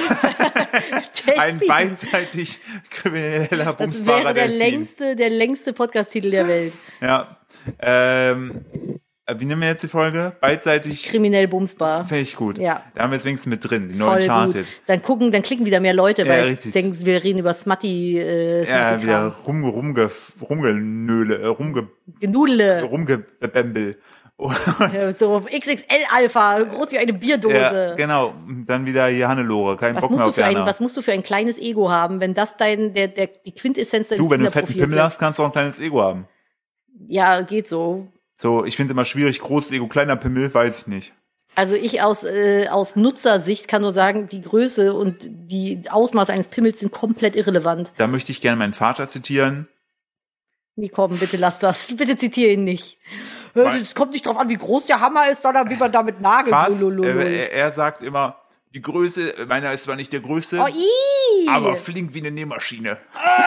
Ein beidseitig krimineller Bumsbarer Delfin. Das wäre der längste Podcast-Titel der Welt. Ja. Wie nennen wir jetzt die Folge? Beidseitig kriminell Bumsbar. Finde ich gut. Ja. Da haben wir jetzt wenigstens mit drin, die neuen Uncharted. Dann klicken wieder mehr Leute, weil sie denken, wir reden über Smutty. Ja, wieder rumgebämbel. So XXL-Alpha, groß wie eine Bierdose. Ja, genau. Dann wieder hier Hannelore, kein Bock mehr auf Jana. Was musst du für ein kleines Ego haben, wenn das die Quintessenz deines Tinderprofils ist? Wenn du einen fetten Pimmel hast, kannst du auch ein kleines Ego haben. Ja, geht so. So, ich finde immer schwierig, großes Ego, kleiner Pimmel, weiß ich nicht. Also ich aus Nutzersicht kann nur sagen, die Größe und die Ausmaße eines Pimmels sind komplett irrelevant. Da möchte ich gerne meinen Vater zitieren. Nee, komm, bitte lass das. Bitte zitiere ihn nicht. Es kommt nicht drauf an, wie groß der Hammer ist, sondern wie man damit nagelt. Er sagt immer, die Größe, meiner ist zwar nicht der größte, aber flink wie eine Nähmaschine.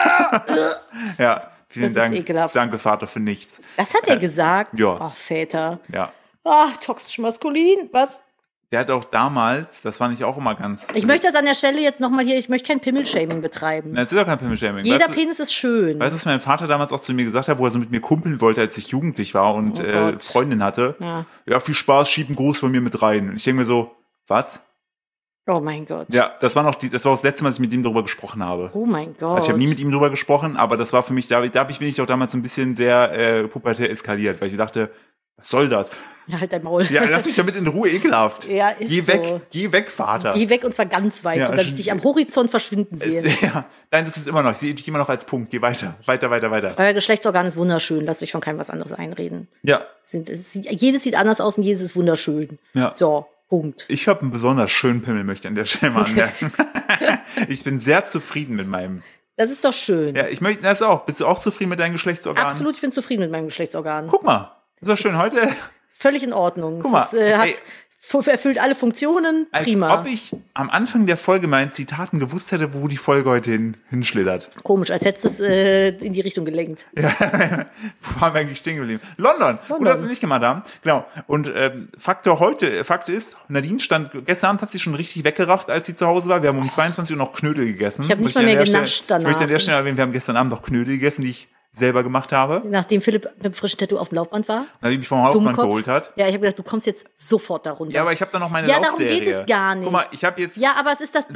Ja. Vielen Dank. Ekelhaft. Danke, Vater, für nichts. Das hat er gesagt? Ja. Ach, Väter. Ja. Ach, toxisch maskulin. Was? Der hat auch damals, das fand ich auch immer ganz... Ich möchte das an der Stelle jetzt nochmal hier, ich möchte kein Pimmel-Shaming betreiben. Nein, es ist doch kein Pimmel-Shaming. Jeder Penis ist schön. Weißt du, was mein Vater damals auch zu mir gesagt hat, wo er so mit mir kumpeln wollte, als ich jugendlich war und Freundin hatte? Ja, viel Spaß, schieb einen Gruß von mir mit rein. Und ich denke mir so, was? Oh mein Gott. Ja, das war das letzte Mal, dass ich mit ihm darüber gesprochen habe. Oh mein Gott. Also ich habe nie mit ihm darüber gesprochen, aber das war für mich, bin ich auch damals so ein bisschen sehr pubertär eskaliert, weil ich mir dachte, was soll das? Ja, halt dein Maul. Ja, lass mich damit in Ruhe, ekelhaft. Ja, ist Geh weg, Vater. Geh weg und zwar ganz weit, sodass ich dich am Horizont verschwinden sehe. Nein, das ist immer noch, ich sehe dich immer noch als Punkt. Geh weiter. Euer Geschlechtsorgan ist wunderschön, lasst euch von keinem was anderes einreden. Ja. Jedes sieht anders aus und jedes ist wunderschön. Ja. So. Punkt. Ich habe einen besonders schönen Pimmel, möchte ich an der Stelle mal anmerken. Ich bin sehr zufrieden mit meinem. Das ist doch schön. Ja, ich möchte das auch. Bist du auch zufrieden mit deinem Geschlechtsorgan? Absolut, ich bin zufrieden mit meinem Geschlechtsorgan. Guck mal, ist doch schön. Heute. Völlig in Ordnung. Guck mal, erfüllt alle Funktionen, prima. Als ob ich am Anfang der Folge meinen Zitaten gewusst hätte, wo die Folge heute hinschlittert. Komisch, als hättest du es in die Richtung gelenkt. Ja, wo waren wir eigentlich stehen geblieben? London. Gut, dass wir nicht gemacht haben. Genau. Und Fakt ist, Nadine gestern Abend hat sie schon richtig weggerafft, als sie zu Hause war. Wir haben um 22 Uhr noch Knödel gegessen. Ich habe nicht mal mehr genascht danach. Ich möchte an der Stelle erwähnen, wir haben gestern Abend noch Knödel gegessen, die ich selber gemacht habe. Nachdem Philipp mit dem frischen Tattoo auf dem Laufband war. Nachdem mich vom Laufband geholt hat. Ja, ich habe gedacht, du kommst jetzt sofort da runter. Ja, aber ich habe da noch meine Laufserie. Ja, darum geht es gar nicht. Guck mal, ich habe jetzt aber es ist das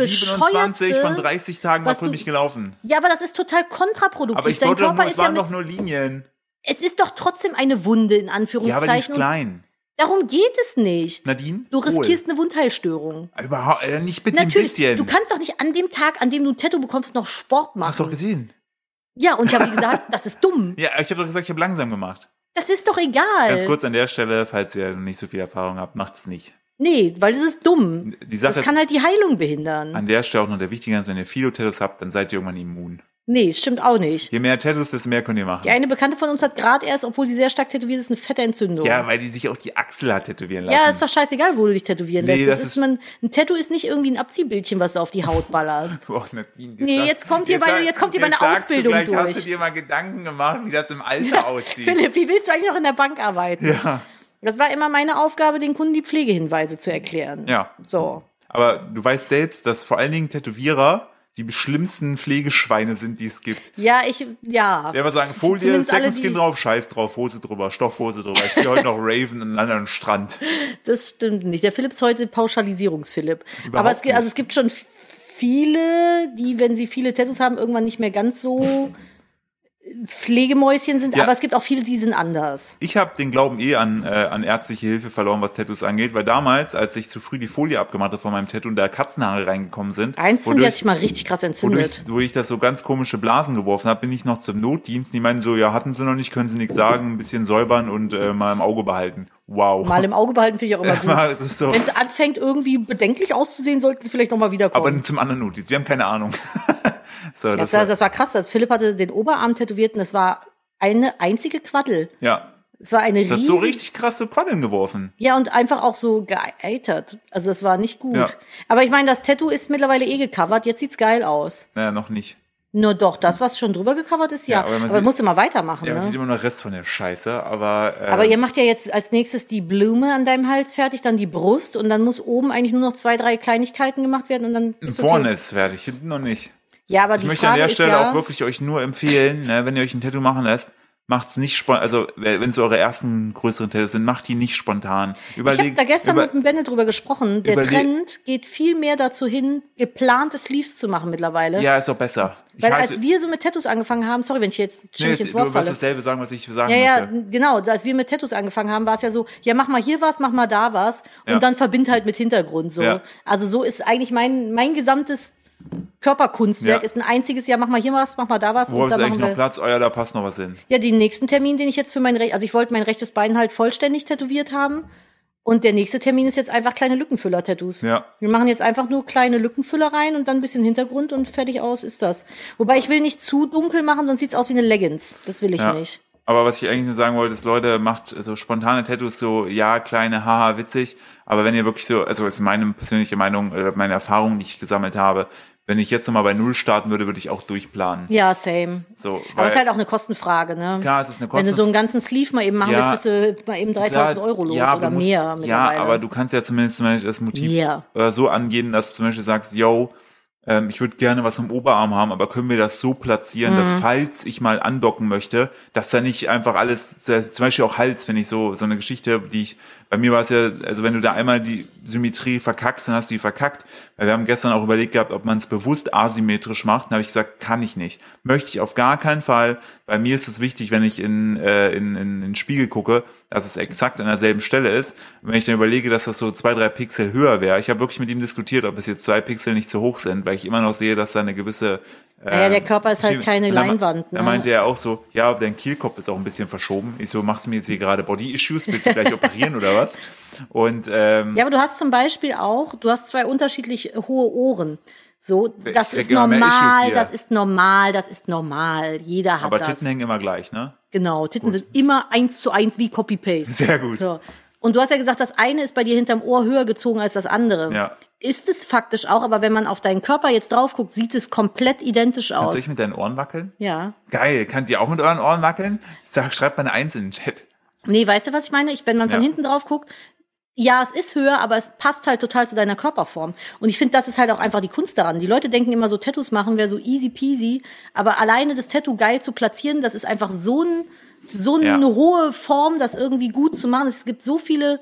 27 von 30 Tagen was für mich gelaufen. Ja, aber das ist total kontraproduktiv. Aber dein Körper es waren doch nur Linien. Es ist doch trotzdem eine Wunde, in Anführungszeichen. Ja, aber die ist klein. Darum geht es nicht. Nadine? Du riskierst eine Wundheilstörung. Überhaupt nicht bitte natürlich, ein bisschen. Du kannst doch nicht an dem Tag, an dem du ein Tattoo bekommst, noch Sport machen. Hast du doch gesehen. Ja, und ich habe gesagt, das ist dumm. Ja, ich habe doch gesagt, ich habe langsam gemacht. Das ist doch egal. Ganz kurz an der Stelle, falls ihr nicht so viel Erfahrung habt, macht's nicht. Nee, weil das ist dumm. Das kann halt die Heilung behindern. An der Stelle auch noch der wichtige ist, wenn ihr viele Tattoos habt, dann seid ihr irgendwann immun. Nee, stimmt auch nicht. Je mehr Tattoos, desto mehr könnt ihr machen. Die eine Bekannte von uns hat gerade erst, obwohl sie sehr stark tätowiert ist, eine fette Entzündung. Ja, weil die sich auch die Achsel hat tätowieren lassen. Ja, ist doch scheißegal, wo du dich tätowieren lässt. Ein Tattoo ist nicht irgendwie ein Abziehbildchen, was du auf die Haut ballerst. Boah, Nadine, jetzt kommt hier meine Ausbildung durch. durch. Hast du dir mal Gedanken gemacht, wie das im Alter aussieht? Philipp, wie willst du eigentlich noch in der Bank arbeiten? Ja. Das war immer meine Aufgabe, den Kunden die Pflegehinweise zu erklären. Ja. So. Aber du weißt selbst, dass vor allen Dingen Tätowierer die schlimmsten Pflegeschweine sind, die es gibt. Ja. Der wird sagen, Folie, Second-Skin drauf, Scheiß drauf, Hose drüber, Stoffhose drüber. Ich gehe heute noch Raven an einen anderen Strand. Das stimmt nicht. Der Philipp ist heute Pauschalisierungs-Philipp. Aber es gibt schon viele, die, wenn sie viele Tattoos haben, irgendwann nicht mehr ganz so Pflegemäuschen sind, aber es gibt auch viele, die sind anders. Ich habe den Glauben an ärztliche Hilfe verloren, was Tattoos angeht, weil damals, als ich zu früh die Folie abgemacht habe von meinem Tattoo und da Katzenhaare reingekommen sind. Eins von dir hat sich mal richtig krass entzündet. Wo ich das so ganz komische Blasen geworfen habe, bin ich noch zum Notdienst. Die meinen so, ja, hatten sie noch nicht, können sie nichts sagen, ein bisschen säubern und mal im Auge behalten. Wow. Mal im Auge behalten finde ich auch immer gut. So. Wenn es anfängt, irgendwie bedenklich auszusehen, sollten sie vielleicht nochmal wiederkommen. Aber zum anderen Notdienst, wir haben keine Ahnung. So, das war krass. Philipp hatte den Oberarm tätowiert und das war eine einzige Quaddel. Ja. Es war eine riesige... Das hat so richtig krass so Quaddeln geworfen. Ja, und einfach auch so geeitert. Also das war nicht gut. Ja. Aber ich meine, das Tattoo ist mittlerweile gecovert. Jetzt sieht's geil aus. Naja, noch nicht. Nur doch, das, was schon drüber gecovert ist, ja. Aber musst du mal weitermachen. Ja, man ne? sieht immer noch Rest von der Scheiße, aber... Aber ihr macht ja jetzt als nächstes die Blume an deinem Hals fertig, dann die Brust und dann muss oben eigentlich nur noch 2, 3 Kleinigkeiten gemacht werden und dann... Vorne ist fertig, hinten noch nicht. Ja, aber ich möchte an der Stelle auch wirklich euch nur empfehlen, ne, wenn ihr euch ein Tattoo machen lässt, macht's nicht spontan, also wenn es eure ersten größeren Tattoos sind, macht die nicht spontan. Ich habe da gestern mit dem Bennett drüber gesprochen. Der Trend geht viel mehr dazu hin, geplante Sleeves zu machen mittlerweile. Ja, ist doch besser. Weil als wir so mit Tattoos angefangen haben, sorry, wenn ich jetzt ständig ins Wort falle. Du wirst dasselbe sagen, was ich sagen möchte. Ja, genau. Als wir mit Tattoos angefangen haben, war es ja so, ja, mach mal hier was, mach mal da was und dann verbind halt mit Hintergrund so. Ja. Also so ist eigentlich mein gesamtes Körperkunstwerk ist ein einziges, ja, mach mal hier was, mach mal da was. Wo ist eigentlich noch Platz? Oh ja, da passt noch was hin. Ja, den nächsten Termin, den ich jetzt für ich wollte mein rechtes Bein halt vollständig tätowiert haben. Und der nächste Termin ist jetzt einfach kleine Lückenfüller-Tattoos. Ja. Wir machen jetzt einfach nur kleine Lückenfüller rein und dann ein bisschen Hintergrund und fertig aus ist das. Wobei ich will nicht zu dunkel machen, sonst sieht's aus wie eine Leggings. Das will ich nicht. Aber was ich eigentlich nur sagen wollte, ist, Leute, macht so spontane Tattoos so, ja, kleine, haha, witzig. Aber wenn ihr wirklich so, also das ist meine persönliche Meinung, meine Erfahrung, die ich gesammelt habe, wenn ich jetzt nochmal bei Null starten würde, würde ich auch durchplanen. Ja, same. So, aber es ist halt auch eine Kostenfrage, ne? Klar, es ist eine Kostenfrage. Wenn du so einen ganzen Sleeve mal eben machen willst, bist du mal eben 3.000 Euro los oder mehr mittlerweile. Ja, aber du kannst ja zumindest das Motiv so angehen, dass du zum Beispiel sagst, yo, ich würde gerne was am Oberarm haben, aber können wir das so platzieren, dass falls ich mal andocken möchte, dass da nicht einfach alles, zum Beispiel auch Hals, finde ich so eine Geschichte, bei mir war es ja, also wenn du da einmal die Symmetrie verkackst, dann hast du die verkackt. Weil wir haben gestern auch überlegt gehabt, ob man es bewusst asymmetrisch macht. Dann habe ich gesagt, kann ich nicht. Möchte ich auf gar keinen Fall. Bei mir ist es wichtig, wenn ich in den Spiegel gucke, dass es exakt an derselben Stelle ist. Und wenn ich dann überlege, dass das so 2, 3 Pixel höher wäre. Ich habe wirklich mit ihm diskutiert, ob es jetzt 2 Pixel nicht zu hoch sind, weil ich immer noch sehe, dass da eine gewisse... Ja, der Körper ist halt keine Leinwand. Da meinte er auch so, ja, dein Kehlkopf ist auch ein bisschen verschoben. Ich so, machst du mir jetzt hier gerade Body-Issues? Willst du gleich operieren oder was? Und ja, aber du hast zum Beispiel auch, du hast 2 unterschiedlich hohe Ohren. So, das ist normal, das ist normal, das ist normal. Jeder hat das. Aber Titten hängen immer gleich, ne? Genau, Titten sind immer 1:1 wie Copy-Paste. Sehr gut. So. Und du hast ja gesagt, das eine ist bei dir hinterm Ohr höher gezogen als das andere. Ja. Ist es faktisch auch, aber wenn man auf deinen Körper jetzt drauf guckt, sieht es komplett identisch aus. Kannst du mit deinen Ohren wackeln? Ja. Geil, könnt ihr auch mit euren Ohren wackeln? Schreibt mal eine 1 in den Chat. Nee, weißt du, was ich meine? Wenn man von hinten drauf guckt, ja, es ist höher, aber es passt halt total zu deiner Körperform. Und ich finde, das ist halt auch einfach die Kunst daran. Die Leute denken immer, so Tattoos machen wäre so easy peasy, aber alleine das Tattoo geil zu platzieren, das ist einfach so eine hohe Form, das irgendwie gut zu machen. Es gibt so viele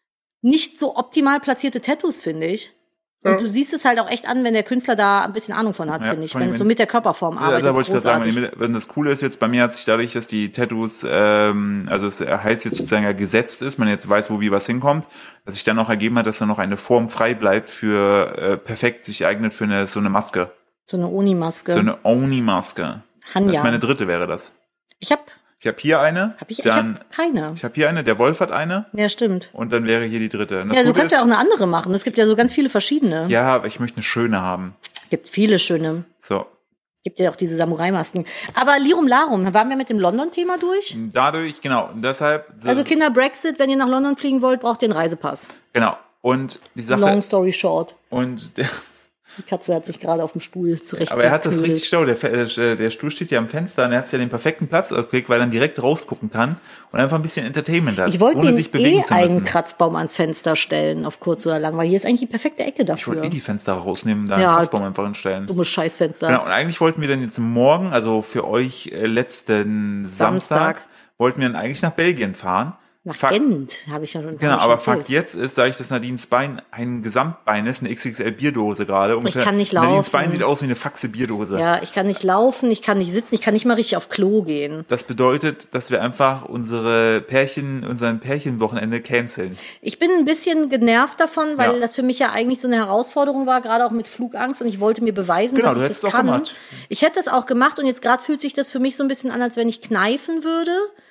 nicht so optimal platzierte Tattoos, finde ich. Und du siehst es halt auch echt an, wenn der Künstler da ein bisschen Ahnung von hat, finde ich. Wenn es so mit der Körperform arbeitet. Da wollte ich gerade sagen, wenn das Coole ist jetzt, bei mir hat sich dadurch, dass die Tattoos, also das Hals jetzt sozusagen ja gesetzt ist, man jetzt weiß, wo wie was hinkommt, dass sich dann noch ergeben hat, dass da noch eine Form frei bleibt für, perfekt sich eignet für so eine Maske. So eine Oni-Maske. So eine Oni-Maske. Hanja. Das ist meine dritte, wäre das. Ich habe hier eine. Ich habe keine. Ich habe hier eine, der Wolf hat eine. Ja, stimmt. Und dann wäre hier die dritte. Ja, du kannst ja auch eine andere machen. Es gibt ja so ganz viele verschiedene. Ja, aber ich möchte eine schöne haben. Es gibt viele schöne. So. Gibt ja auch diese Samurai-Masken. Aber Lirum Larum, waren wir mit dem London-Thema durch? Dadurch, genau. Und deshalb. Also Kinder Brexit, wenn ihr nach London fliegen wollt, braucht ihr den Reisepass. Genau. Und die Sache. Long story short. Und die Katze hat sich gerade auf dem Stuhl zurecht. Aber er hat das richtig schlau. Der Stuhl steht ja am Fenster und er hat ja den perfekten Platz ausgelegt, weil er dann direkt rausgucken kann und einfach ein bisschen Entertainment hat. Ich wollte einen Kratzbaum ans Fenster stellen, auf kurz oder lang, weil hier ist eigentlich die perfekte Ecke dafür. Ich wollte die Fenster rausnehmen und da einen Kratzbaum einfach hinstellen. Dummes Scheißfenster. Genau, und eigentlich wollten wir dann jetzt morgen, also für euch letzten Samstag, wollten wir dann eigentlich nach Belgien fahren. Nach Gent, habe ich ja schon. Genau, aber Fakt jetzt ist, dadurch, dass Nadines Bein ein Gesamtbein ist, eine XXL Bierdose gerade. Ich kann nicht laufen. Nadines Bein sieht aus wie eine Faxe Bierdose. Ja, ich kann nicht laufen, ich kann nicht sitzen, ich kann nicht mal richtig auf Klo gehen. Das bedeutet, dass wir einfach unseren Pärchenwochenende canceln. Ich bin ein bisschen genervt davon, weil das für mich ja eigentlich so eine Herausforderung war, gerade auch mit Flugangst, und ich wollte mir beweisen, dass ich das kann. Gemacht. Ich hätte das auch gemacht und jetzt gerade fühlt sich das für mich so ein bisschen an, als wenn ich kneifen würde.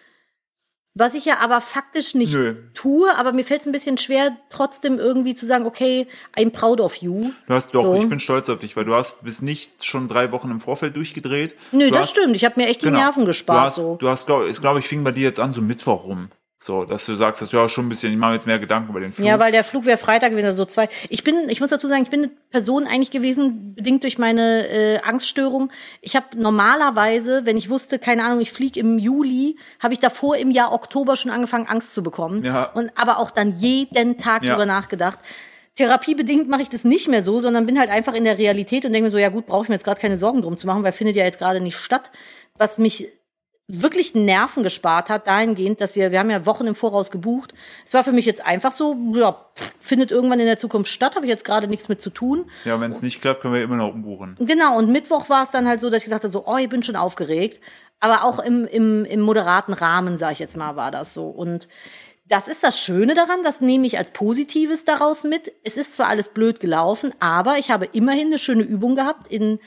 Was ich ja aber faktisch nicht tue, aber mir fällt es ein bisschen schwer, trotzdem irgendwie zu sagen, okay, I'm proud of you. Ich bin stolz auf dich, weil du bist nicht schon 3 Wochen im Vorfeld durchgedreht. Nö, das stimmt, ich habe mir echt die Nerven gespart. Glaube ich, fing bei dir jetzt an, so Mittwoch rum. So, dass du sagst, schon ein bisschen, ich mache mir jetzt mehr Gedanken über den Flug. Ja, weil der Flug wäre Freitag gewesen, also 2. Ich muss dazu sagen, ich bin eine Person eigentlich gewesen, bedingt durch meine Angststörung. Ich habe normalerweise, wenn ich wusste, keine Ahnung, ich fliege im Juli, habe ich davor im Jahr Oktober schon angefangen, Angst zu bekommen. Ja. Aber auch dann jeden Tag drüber nachgedacht. Therapiebedingt mache ich das nicht mehr so, sondern bin halt einfach in der Realität und denke mir so, ja gut, brauche ich mir jetzt gerade keine Sorgen drum zu machen, weil findet ja jetzt gerade nicht statt. Was mich wirklich Nerven gespart hat, dahingehend, dass wir haben ja Wochen im Voraus gebucht. Es war für mich jetzt einfach so, findet irgendwann in der Zukunft statt, habe ich jetzt gerade nichts mit zu tun. Ja, wenn es nicht klappt, können wir immer noch umbuchen. Genau, und Mittwoch war es dann halt so, dass ich gesagt habe, ich bin schon aufgeregt. Aber auch im moderaten Rahmen, sage ich jetzt mal, war das so. Und das ist das Schöne daran, das nehme ich als Positives daraus mit. Es ist zwar alles blöd gelaufen, aber ich habe immerhin eine schöne Übung gehabt in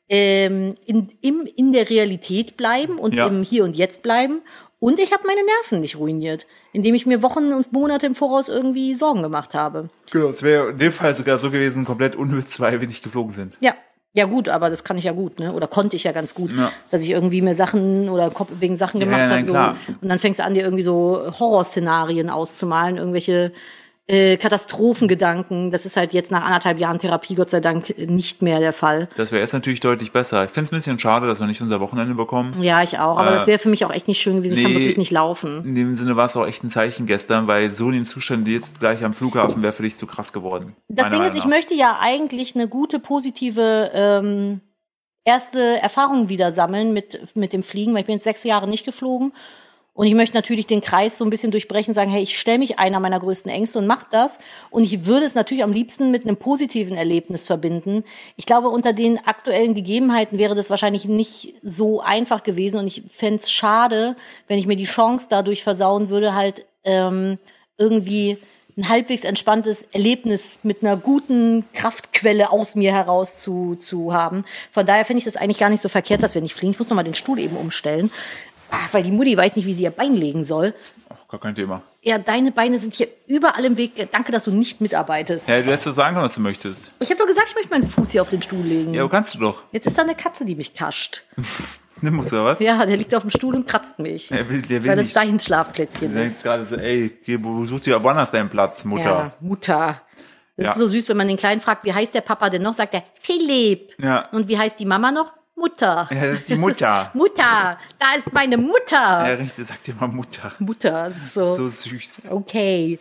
der Realität bleiben und im Hier und Jetzt bleiben. Und ich habe meine Nerven nicht ruiniert, indem ich mir Wochen und Monate im Voraus irgendwie Sorgen gemacht habe. Genau, es wäre in dem Fall sogar so gewesen, komplett unnütz, weil wir nicht geflogen sind. Ja gut, aber das kann ich ja gut, ne? Oder konnte ich ja ganz gut, dass ich irgendwie mir Sachen oder wegen Sachen gemacht habe. So. Und dann fängst du an, dir irgendwie so Horrorszenarien auszumalen, irgendwelche Katastrophengedanken. Das ist halt jetzt nach 1,5 Jahren Therapie Gott sei Dank nicht mehr der Fall. Das wäre jetzt natürlich deutlich besser. Ich finde es ein bisschen schade, dass wir nicht unser Wochenende bekommen. Ja, ich auch. Aber das wäre für mich auch echt nicht schön gewesen. Ich kann wirklich nicht laufen. In dem Sinne war es auch echt ein Zeichen gestern, weil so in dem Zustand jetzt gleich am Flughafen wäre für dich zu krass geworden. Das Ding ist, ich möchte ja eigentlich eine gute, positive erste Erfahrung wieder sammeln mit dem Fliegen, weil ich bin jetzt 6 Jahre nicht geflogen. Und ich möchte natürlich den Kreis so ein bisschen durchbrechen und sagen, hey, ich stelle mich einer meiner größten Ängste und mache das. Und ich würde es natürlich am liebsten mit einem positiven Erlebnis verbinden. Ich glaube, unter den aktuellen Gegebenheiten wäre das wahrscheinlich nicht so einfach gewesen. Und ich fände es schade, wenn ich mir die Chance dadurch versauen würde, halt irgendwie ein halbwegs entspanntes Erlebnis mit einer guten Kraftquelle aus mir heraus zu haben. Von daher finde ich das eigentlich gar nicht so verkehrt, dass wir nicht fliegen. Ich muss noch mal den Stuhl eben umstellen. Weil die Mutti weiß nicht, wie sie ihr Bein legen soll. Ach, gar kein Thema. Ja, deine Beine sind hier überall im Weg. Danke, dass du nicht mitarbeitest. Ja, du hättest doch sagen können, was du möchtest. Ich habe doch gesagt, ich möchte meinen Fuß hier auf den Stuhl legen. Ja, kannst du doch. Jetzt ist da eine Katze, die mich kascht. Das nimmt uns oder was? Ja, der liegt auf dem Stuhl und kratzt mich. Der will weil nicht. Das sein Schlafplätzchen ist. Du denkst gerade so, such dir woanders deinen Platz, Mutter. Ja, Mutter. Das ist so süß, wenn man den Kleinen fragt, wie heißt der Papa denn noch? Sagt er, Philipp. Ja. Und wie heißt die Mama noch? Mutter. Ja, das ist die Mutter. Mutter, da ist meine Mutter. Ja, richtig, sagt immer Mutter. Mutter, so. So süß. Okay.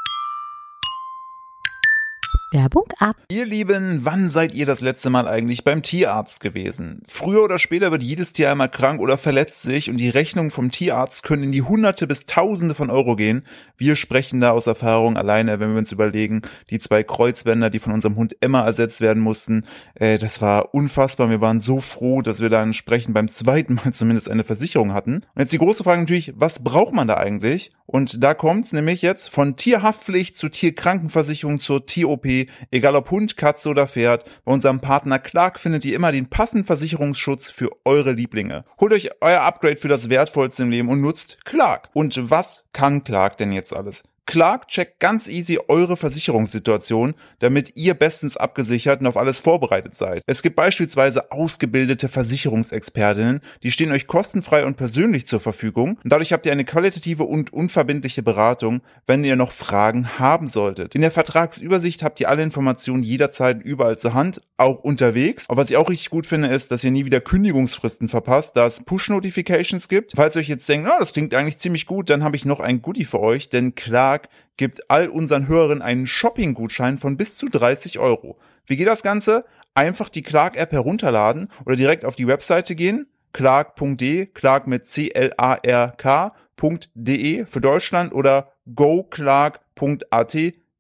Werbung ab. Ihr Lieben, wann seid ihr das letzte Mal eigentlich beim Tierarzt gewesen? Früher oder später wird jedes Tier einmal krank oder verletzt sich und die Rechnungen vom Tierarzt können in die Hunderte bis Tausende von Euro gehen. Wir sprechen da aus Erfahrung alleine, wenn wir uns überlegen, die 2 Kreuzbänder, die von unserem Hund Emma ersetzt werden mussten, das war unfassbar. Wir waren so froh, dass wir da entsprechend beim 2. Mal zumindest eine Versicherung hatten. Und jetzt die große Frage natürlich, was braucht man da eigentlich? Und da kommt's nämlich jetzt von Tierhaftpflicht zur Tierkrankenversicherung zur Tier-OP. Egal ob Hund, Katze oder Pferd, bei unserem Partner Clark findet ihr immer den passenden Versicherungsschutz für eure Lieblinge. Holt euch euer Upgrade für das Wertvollste im Leben und nutzt Clark. Und was kann Clark denn jetzt alles? Clark checkt ganz easy eure Versicherungssituation, damit ihr bestens abgesichert und auf alles vorbereitet seid. Es gibt beispielsweise ausgebildete Versicherungsexpertinnen, die stehen euch kostenfrei und persönlich zur Verfügung und dadurch habt ihr eine qualitative und unverbindliche Beratung, wenn ihr noch Fragen haben solltet. In der Vertragsübersicht habt ihr alle Informationen jederzeit überall zur Hand, auch unterwegs. Aber was ich auch richtig gut finde, ist, dass ihr nie wieder Kündigungsfristen verpasst, da es Push-Notifications gibt. Falls ihr euch jetzt denkt, das klingt eigentlich ziemlich gut, dann habe ich noch ein Goodie für euch, denn Clark gibt all unseren Hörern einen Shopping-Gutschein von bis zu 30 €. Wie geht das Ganze? Einfach die Clark-App herunterladen oder direkt auf die Webseite gehen, clark.de, Clark mit CLARK.de für Deutschland oder goclark.at,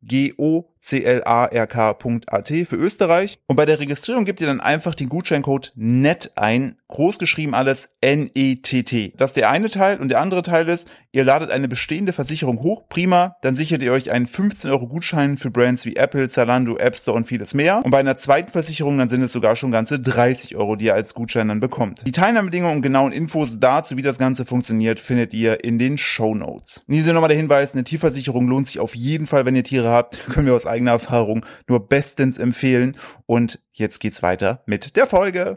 goclark.at für Österreich. Und bei der Registrierung gebt ihr dann einfach den Gutscheincode NET ein, großgeschrieben alles NETT. Das ist der eine Teil und der andere Teil ist, ihr ladet eine bestehende Versicherung hoch, prima, dann sichert ihr euch einen 15 € Gutschein für Brands wie Apple, Zalando, App Store und vieles mehr. Und bei einer zweiten Versicherung, dann sind es sogar schon ganze 30 €, die ihr als Gutschein dann bekommt. Die Teilnahmebedingungen und genauen Infos dazu, wie das Ganze funktioniert, findet ihr in den Shownotes. In diesem Sinne nochmal der Hinweis, eine Tierversicherung lohnt sich auf jeden Fall, wenn ihr Tiere habt, können wir aus eigener Erfahrung nur bestens empfehlen. Und jetzt geht's weiter mit der Folge.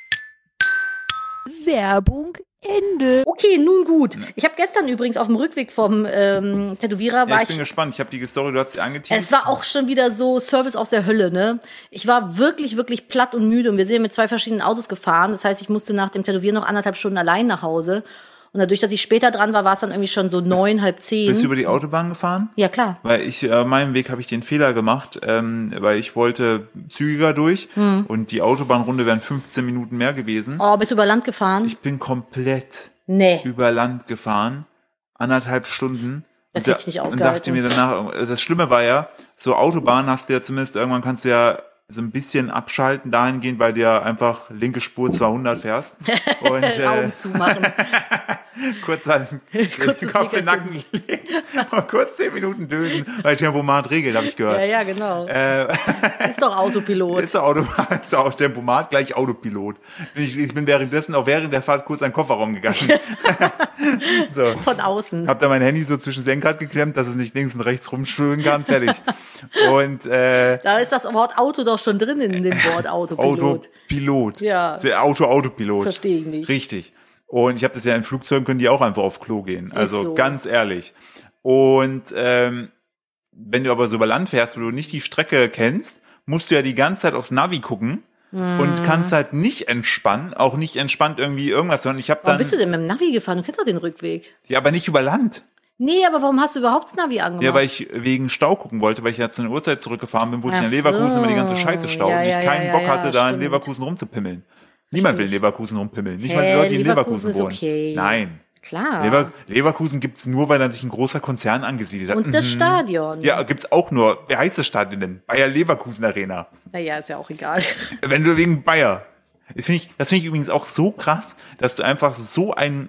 Werbung Ende. Okay, nun gut. Ich habe gestern übrigens auf dem Rückweg vom Tätowierer ich bin gespannt. Ich habe die Story, du hast sie angeteasert. Es war auch schon wieder so Service aus der Hölle, ne? Ich war wirklich, wirklich platt und müde und wir sind mit 2 verschiedenen Autos gefahren. Das heißt, ich musste nach dem Tätowieren noch 1,5 Stunden allein nach Hause. Und dadurch, dass ich später dran war, war es dann irgendwie schon so 9, halb 10. Bist du über die Autobahn gefahren? Ja, klar. Weil meinem Weg habe ich den Fehler gemacht, weil ich wollte zügiger durch und die Autobahnrunde wären 15 Minuten mehr gewesen. Oh, bist du über Land gefahren? Ich bin komplett über Land gefahren, 1,5 Stunden. Das hätte ich nicht ausgehalten. Und dachte mir danach, das Schlimme war ja, so Autobahn hast du ja zumindest, irgendwann kannst du ja so ein bisschen abschalten dahingehend, weil du ja einfach linke Spur 200 fährst. Und, Augen zumachen. kurz den Kopf in den Nacken legen und kurz 10 Minuten dösen, weil Tempomat regelt, habe ich gehört. Ja, genau. Ist doch Autopilot. Ist doch Tempomat gleich Autopilot. Ich bin währenddessen auch während der Fahrt kurz an den Kofferraum gegangen. So. Von außen. Hab da mein Handy so zwischen das Lenkrad geklemmt, dass es nicht links und rechts rumschwimmen kann. Fertig. Und da ist das Wort Auto doch schon drin in dem Wort Autopilot. Autopilot. Ja. Autopilot. Verstehe ich nicht. Richtig. Und ich habe das ja in Flugzeugen, können die auch einfach auf Klo gehen. Also so. Ganz ehrlich. Und wenn du aber so über Land fährst, wo du nicht die Strecke kennst, musst du ja die ganze Zeit aufs Navi gucken und kannst halt nicht entspannen, auch nicht entspannt irgendwie irgendwas hören. Warum bist du denn mit dem Navi gefahren? Du kennst doch den Rückweg. Ja, aber nicht über Land. Nee, aber warum hast du überhaupt das Navi angemacht? Ja, weil ich wegen Stau gucken wollte, weil ich ja zu einer Uhrzeit zurückgefahren bin, wo sich in Leverkusen immer die ganze Scheiße staut und ich keinen Bock hatte, da in Leverkusen rumzupimmeln. Niemand will in Leverkusen rumpimmeln. Nicht mal die Leute, die in Leverkusen wohnen. Okay. Nein. Klar. Leverkusen gibt's nur, weil dann sich ein großer Konzern angesiedelt hat. Und das Stadion. Ja, gibt's auch nur. Wer heißt das Stadion denn? Bayer Leverkusen Arena. Naja, ist ja auch egal. Wenn du wegen Bayer. Das finde ich übrigens auch so krass, dass du einfach so ein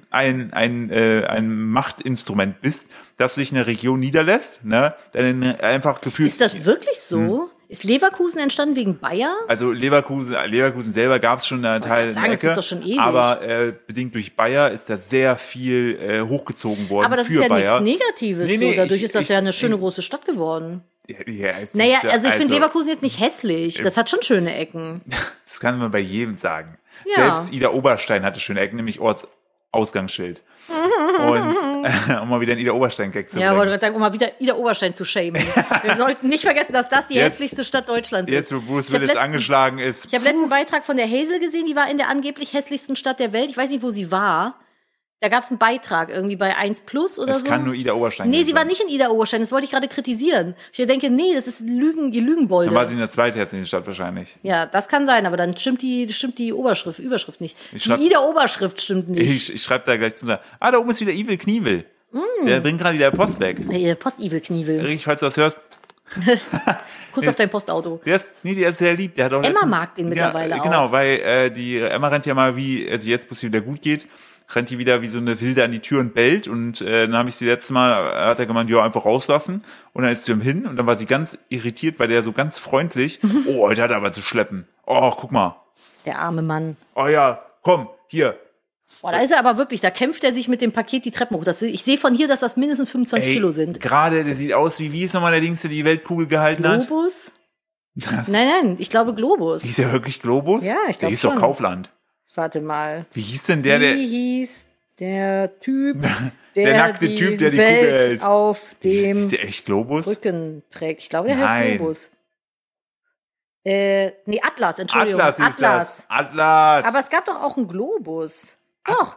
Machtinstrument bist, dass du dich in der Region niederlässt, ne? Dann einfach gefühlt. Ist das wirklich so? Ist Leverkusen entstanden wegen Bayer? Also Leverkusen selber gab es schon einen Teil in der Ecke, das doch schon ewig. Aber bedingt durch Bayer ist da sehr viel hochgezogen worden. Aber das für ist ja Bayer. nichts Negatives. Nee, Dadurch ist das ja eine schöne große Stadt geworden. Ja, also ich finde Leverkusen jetzt nicht hässlich. Das hat schon schöne Ecken. Das kann man bei jedem sagen. Ja. Selbst Ida Oberstein hatte schöne Ecken, nämlich Ortsausgangsschild. Und um mal wieder einen Ida Oberstein-Gag zu bringen. Ja, wollte gerade sagen, um mal wieder Ida Oberstein zu shamen. Wir sollten nicht vergessen, dass das die hässlichste Stadt Deutschlands ist. Jetzt, wo Bruce Willis angeschlagen ist. Ich habe letzten Beitrag von der Hazel gesehen, die war in der angeblich hässlichsten Stadt der Welt. Ich weiß nicht, wo sie war. Da gab es einen Beitrag irgendwie bei 1+ oder so. Das kann nur Ida Oberstein Nee, sie war nicht in Ida Oberstein, das wollte ich gerade kritisieren. Ich denke, nee, das ist Lügen, die Lügenbolde. Dann war sie in der zweithässlichen Stadt wahrscheinlich. Ja, das kann sein, aber dann stimmt die Überschrift nicht. Die Ida-Oberschrift stimmt nicht. Ich schreibe da gleich drunter. Da oben ist wieder Evil Knievel. Der bringt gerade wieder Post weg. Der Post-Evil Knievel. Richtig, falls du das hörst. Kuss auf dein Postauto. Der ist sehr lieb. Der hat auch Emma mag den mittlerweile auch. Genau, weil die Emma rennt ja mal also jetzt, wo es wieder gut geht, rennt die wieder wie so eine Wilde an die Tür und bellt. Und dann habe ich sie letztes Mal, hat er gemeint, ja, einfach rauslassen. Und dann ist sie ihm hin und dann war sie ganz irritiert, weil der so ganz freundlich, heute hat er aber zu schleppen. Oh, guck mal. Der arme Mann. Oh ja, komm, hier. Boah, da ist er aber wirklich, da kämpft er sich mit dem Paket die Treppen hoch. Ich sehe von hier, dass das mindestens 25 Kilo sind. Gerade, der sieht aus wie ist nochmal der Dings, der die Weltkugel gehalten hat? Globus? Nein, ich glaube Globus. Hieß der wirklich Globus? Ja, ich glaube schon. Der hieß doch Kaufland. Warte mal. Wie hieß denn der? Wie hieß der Typ, der nackte Typ, der die Welt Kugel hält. auf dem Hieß der echt Globus? Rücken trägt? Ich glaube, der heißt Globus. Atlas, Entschuldigung. Atlas. Aber es gab doch auch einen Globus. Doch.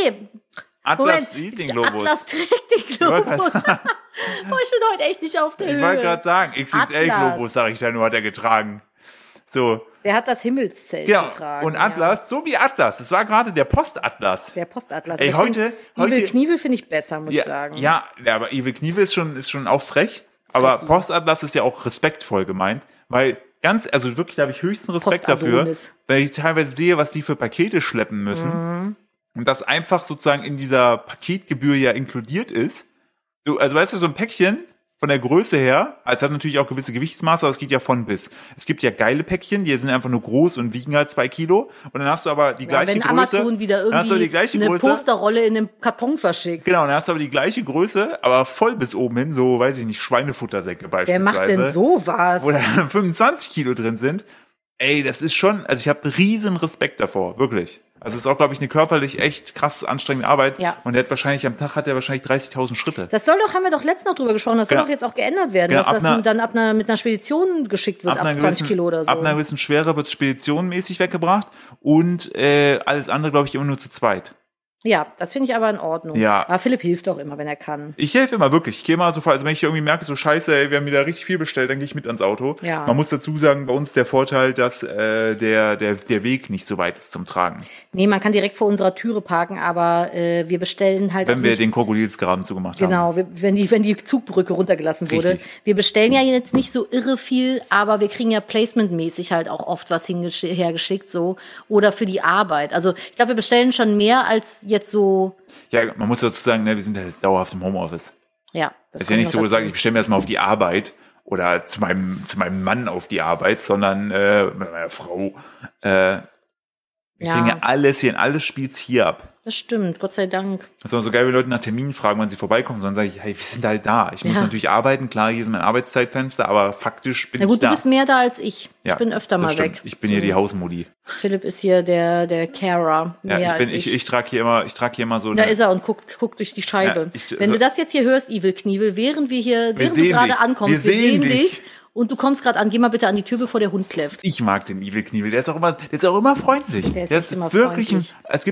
Atlas sieht den Globus. Atlas trägt den Globus. Boah, ich bin heute echt nicht auf der Höhe. Ich wollte gerade sagen, XXL-Globus, sage ich da nur, hat er getragen. So. Der hat das Himmelszelt getragen. Und Atlas, so wie Atlas. Das war gerade der Postatlas. Der Postatlas. Ey, heute Evil Knievel finde ich besser, muss ich sagen. Ja, aber Evil Knievel ist schon auch frech. Aber Postatlas ist ja auch respektvoll gemeint. Weil also wirklich, da habe ich höchsten Respekt dafür. Weil ich teilweise sehe, was die für Pakete schleppen müssen. Mhm. Und das einfach sozusagen in dieser Paketgebühr ja inkludiert ist. Also weißt du, so ein Päckchen von der Größe her, also es hat natürlich auch gewisse Gewichtsmaße, aber es geht ja von bis. Es gibt ja geile Päckchen, die sind einfach nur groß und wiegen halt 2 Kilo. Und dann hast du aber die gleiche wenn Größe. Amazon wieder irgendwie eine Posterrolle in einem Karton verschickt. Genau, dann hast du aber die gleiche Größe, aber voll bis oben hin, so, weiß ich nicht, Schweinefuttersäcke beispielsweise. Wer macht denn sowas? Wo da 25 Kilo drin sind. Ey, das ist schon, also ich habe riesen Respekt davor, wirklich. Also es ist auch, glaube ich, eine körperlich echt krass anstrengende Arbeit. Ja. Und am Tag hat er wahrscheinlich 30.000 Schritte. Das haben wir doch letztens noch drüber gesprochen, das soll doch jetzt auch geändert werden, dass das dann mit einer Spedition geschickt wird, ab 20 Kilo oder so. Ab einer gewissen Schwere wird es speditionenmäßig weggebracht und alles andere, glaube ich, immer nur zu zweit. Ja, das finde ich aber in Ordnung. Ja. Aber Philipp hilft auch immer, wenn er kann. Ich helfe immer, wirklich. Ich gehe mal so, also wenn ich irgendwie merke, so scheiße, ey, wir haben wieder richtig viel bestellt, dann gehe ich mit ans Auto. Ja. Man muss dazu sagen, bei uns der Vorteil, dass der Weg nicht so weit ist zum Tragen. Nee, man kann direkt vor unserer Türe parken, aber wir bestellen halt wenn wir den Krokodilsgraben zugemacht haben. Genau, wenn die Zugbrücke runtergelassen wurde. Richtig. Wir bestellen ja jetzt nicht so irre viel, aber wir kriegen ja placementmäßig halt auch oft was hergeschickt, so. Oder für die Arbeit. Also ich glaube, wir bestellen schon mehr als jetzt so. Ja, man muss dazu sagen, wir sind halt dauerhaft im Homeoffice. Ja. Das ist ja nicht so, dass ich bestelle mir erstmal auf die Arbeit oder zu meinem Mann auf die Arbeit, sondern mit meiner Frau. Wir kriegen ja alles spielt's hier ab. Das stimmt, Gott sei Dank. Das ist auch so geil, wenn Leute nach Terminen fragen, wann sie vorbeikommen, sondern sage ich, hey, wir sind halt da. Ich muss natürlich arbeiten, klar, hier ist mein Arbeitszeitfenster, aber faktisch bin ich da. Na gut, du bist mehr da als ich. Ich bin öfter mal weg. Ich bin hier die Hausmodi. Philipp ist hier der Carer. Ja, ich trage hier immer so. Da ist er und guckt durch die Scheibe. Ja, wenn du das jetzt hier hörst, Evil Knievel, während du gerade ankommst, wir sehen dich. Und du kommst gerade an, geh mal bitte an die Tür, bevor der Hund kläfft. Ich mag den Evil Knievel, der ist auch immer freundlich. Der ist immer wirklich freundlich.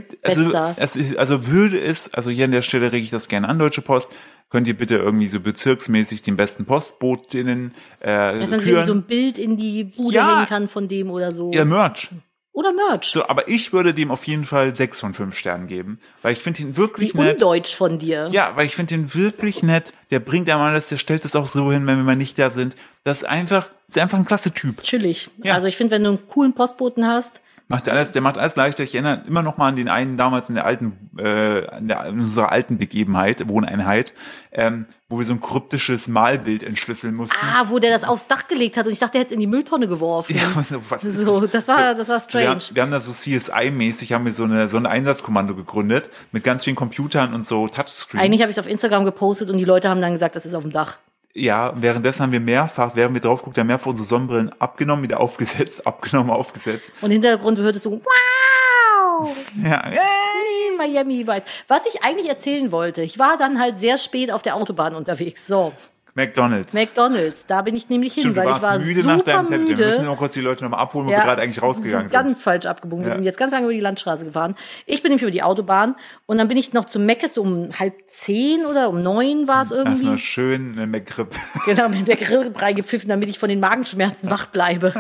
Also hier an der Stelle rege ich das gerne an, Deutsche Post. Könnt ihr bitte irgendwie so bezirksmäßig den besten Postbotinnen dass man sich irgendwie so ein Bild in die Bude hängen kann von dem oder so. Ja, Merch. Oder Merch. So, aber ich würde dem auf jeden Fall 6 von 5 Sternen geben, weil ich finde ihn wirklich nett. Wie undeutsch von dir. Ja, weil ich finde ihn wirklich nett. Der bringt einem alles, der stellt es auch so hin, wenn wir mal nicht da sind. Das ist einfach ein klasse Typ. Chillig. Ja. Also ich finde, wenn du einen coolen Postboten hast. Der macht alles leichter. Ich erinnere immer noch mal an den einen damals in unserer alten Begebenheit, Wohneinheit, wo wir so ein kryptisches Malbild entschlüsseln mussten. Wo der das aufs Dach gelegt hat und ich dachte, der hätte es in die Mülltonne geworfen. Ja, das war strange. Wir haben da so CSI-mäßig, haben wir so ein Einsatzkommando gegründet mit ganz vielen Computern und so Touchscreens. Eigentlich habe ich es auf Instagram gepostet und die Leute haben dann gesagt, das ist auf dem Dach. Ja, währenddessen haben wir während wir drauf gucken, mehrfach unsere Sonnenbrillen abgenommen, wieder aufgesetzt, abgenommen, aufgesetzt. Und im Hintergrund hört es so, wow! Ja, hey, Miami Vice. Was ich eigentlich erzählen wollte, ich war dann halt sehr spät auf der Autobahn unterwegs, so. McDonald's, da bin ich nämlich hin, weil ich war müde super nach deinem müde. Wir müssen noch kurz die Leute nochmal abholen, wo wir gerade eigentlich rausgegangen sind. Ganz falsch abgebogen. Wir sind jetzt ganz lange über die Landstraße gefahren. Ich bin nämlich über die Autobahn und dann bin ich noch zum Meckes um 9:30 oder um 9 war es irgendwie. Erstmal schön eine McRib. Genau, mit McRib reingepfiffen, damit ich von den Magenschmerzen wach bleibe.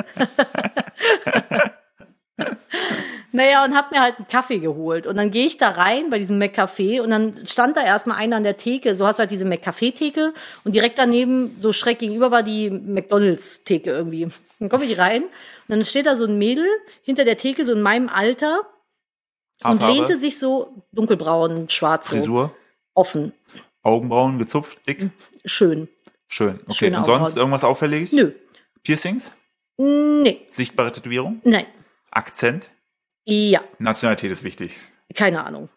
Naja, und hab mir halt einen Kaffee geholt. Und dann gehe ich da rein bei diesem McCafé und dann stand da erstmal einer an der Theke. So hast du halt diese McCafé-Theke und direkt daneben, so schräg gegenüber, war die McDonalds-Theke irgendwie. Dann komme ich rein und dann steht da so ein Mädel hinter der Theke, so in meinem Alter und lehnte sich so dunkelbraun, schwarz so. Frisur? Offen. Augenbrauen gezupft, dick? Schön. Okay, schöne und sonst Augenbrauen. Irgendwas Auffälliges? Nö. Piercings? Nee. Sichtbare Tätowierung? Nein. Akzent? Ja. Nationalität ist wichtig. Keine Ahnung.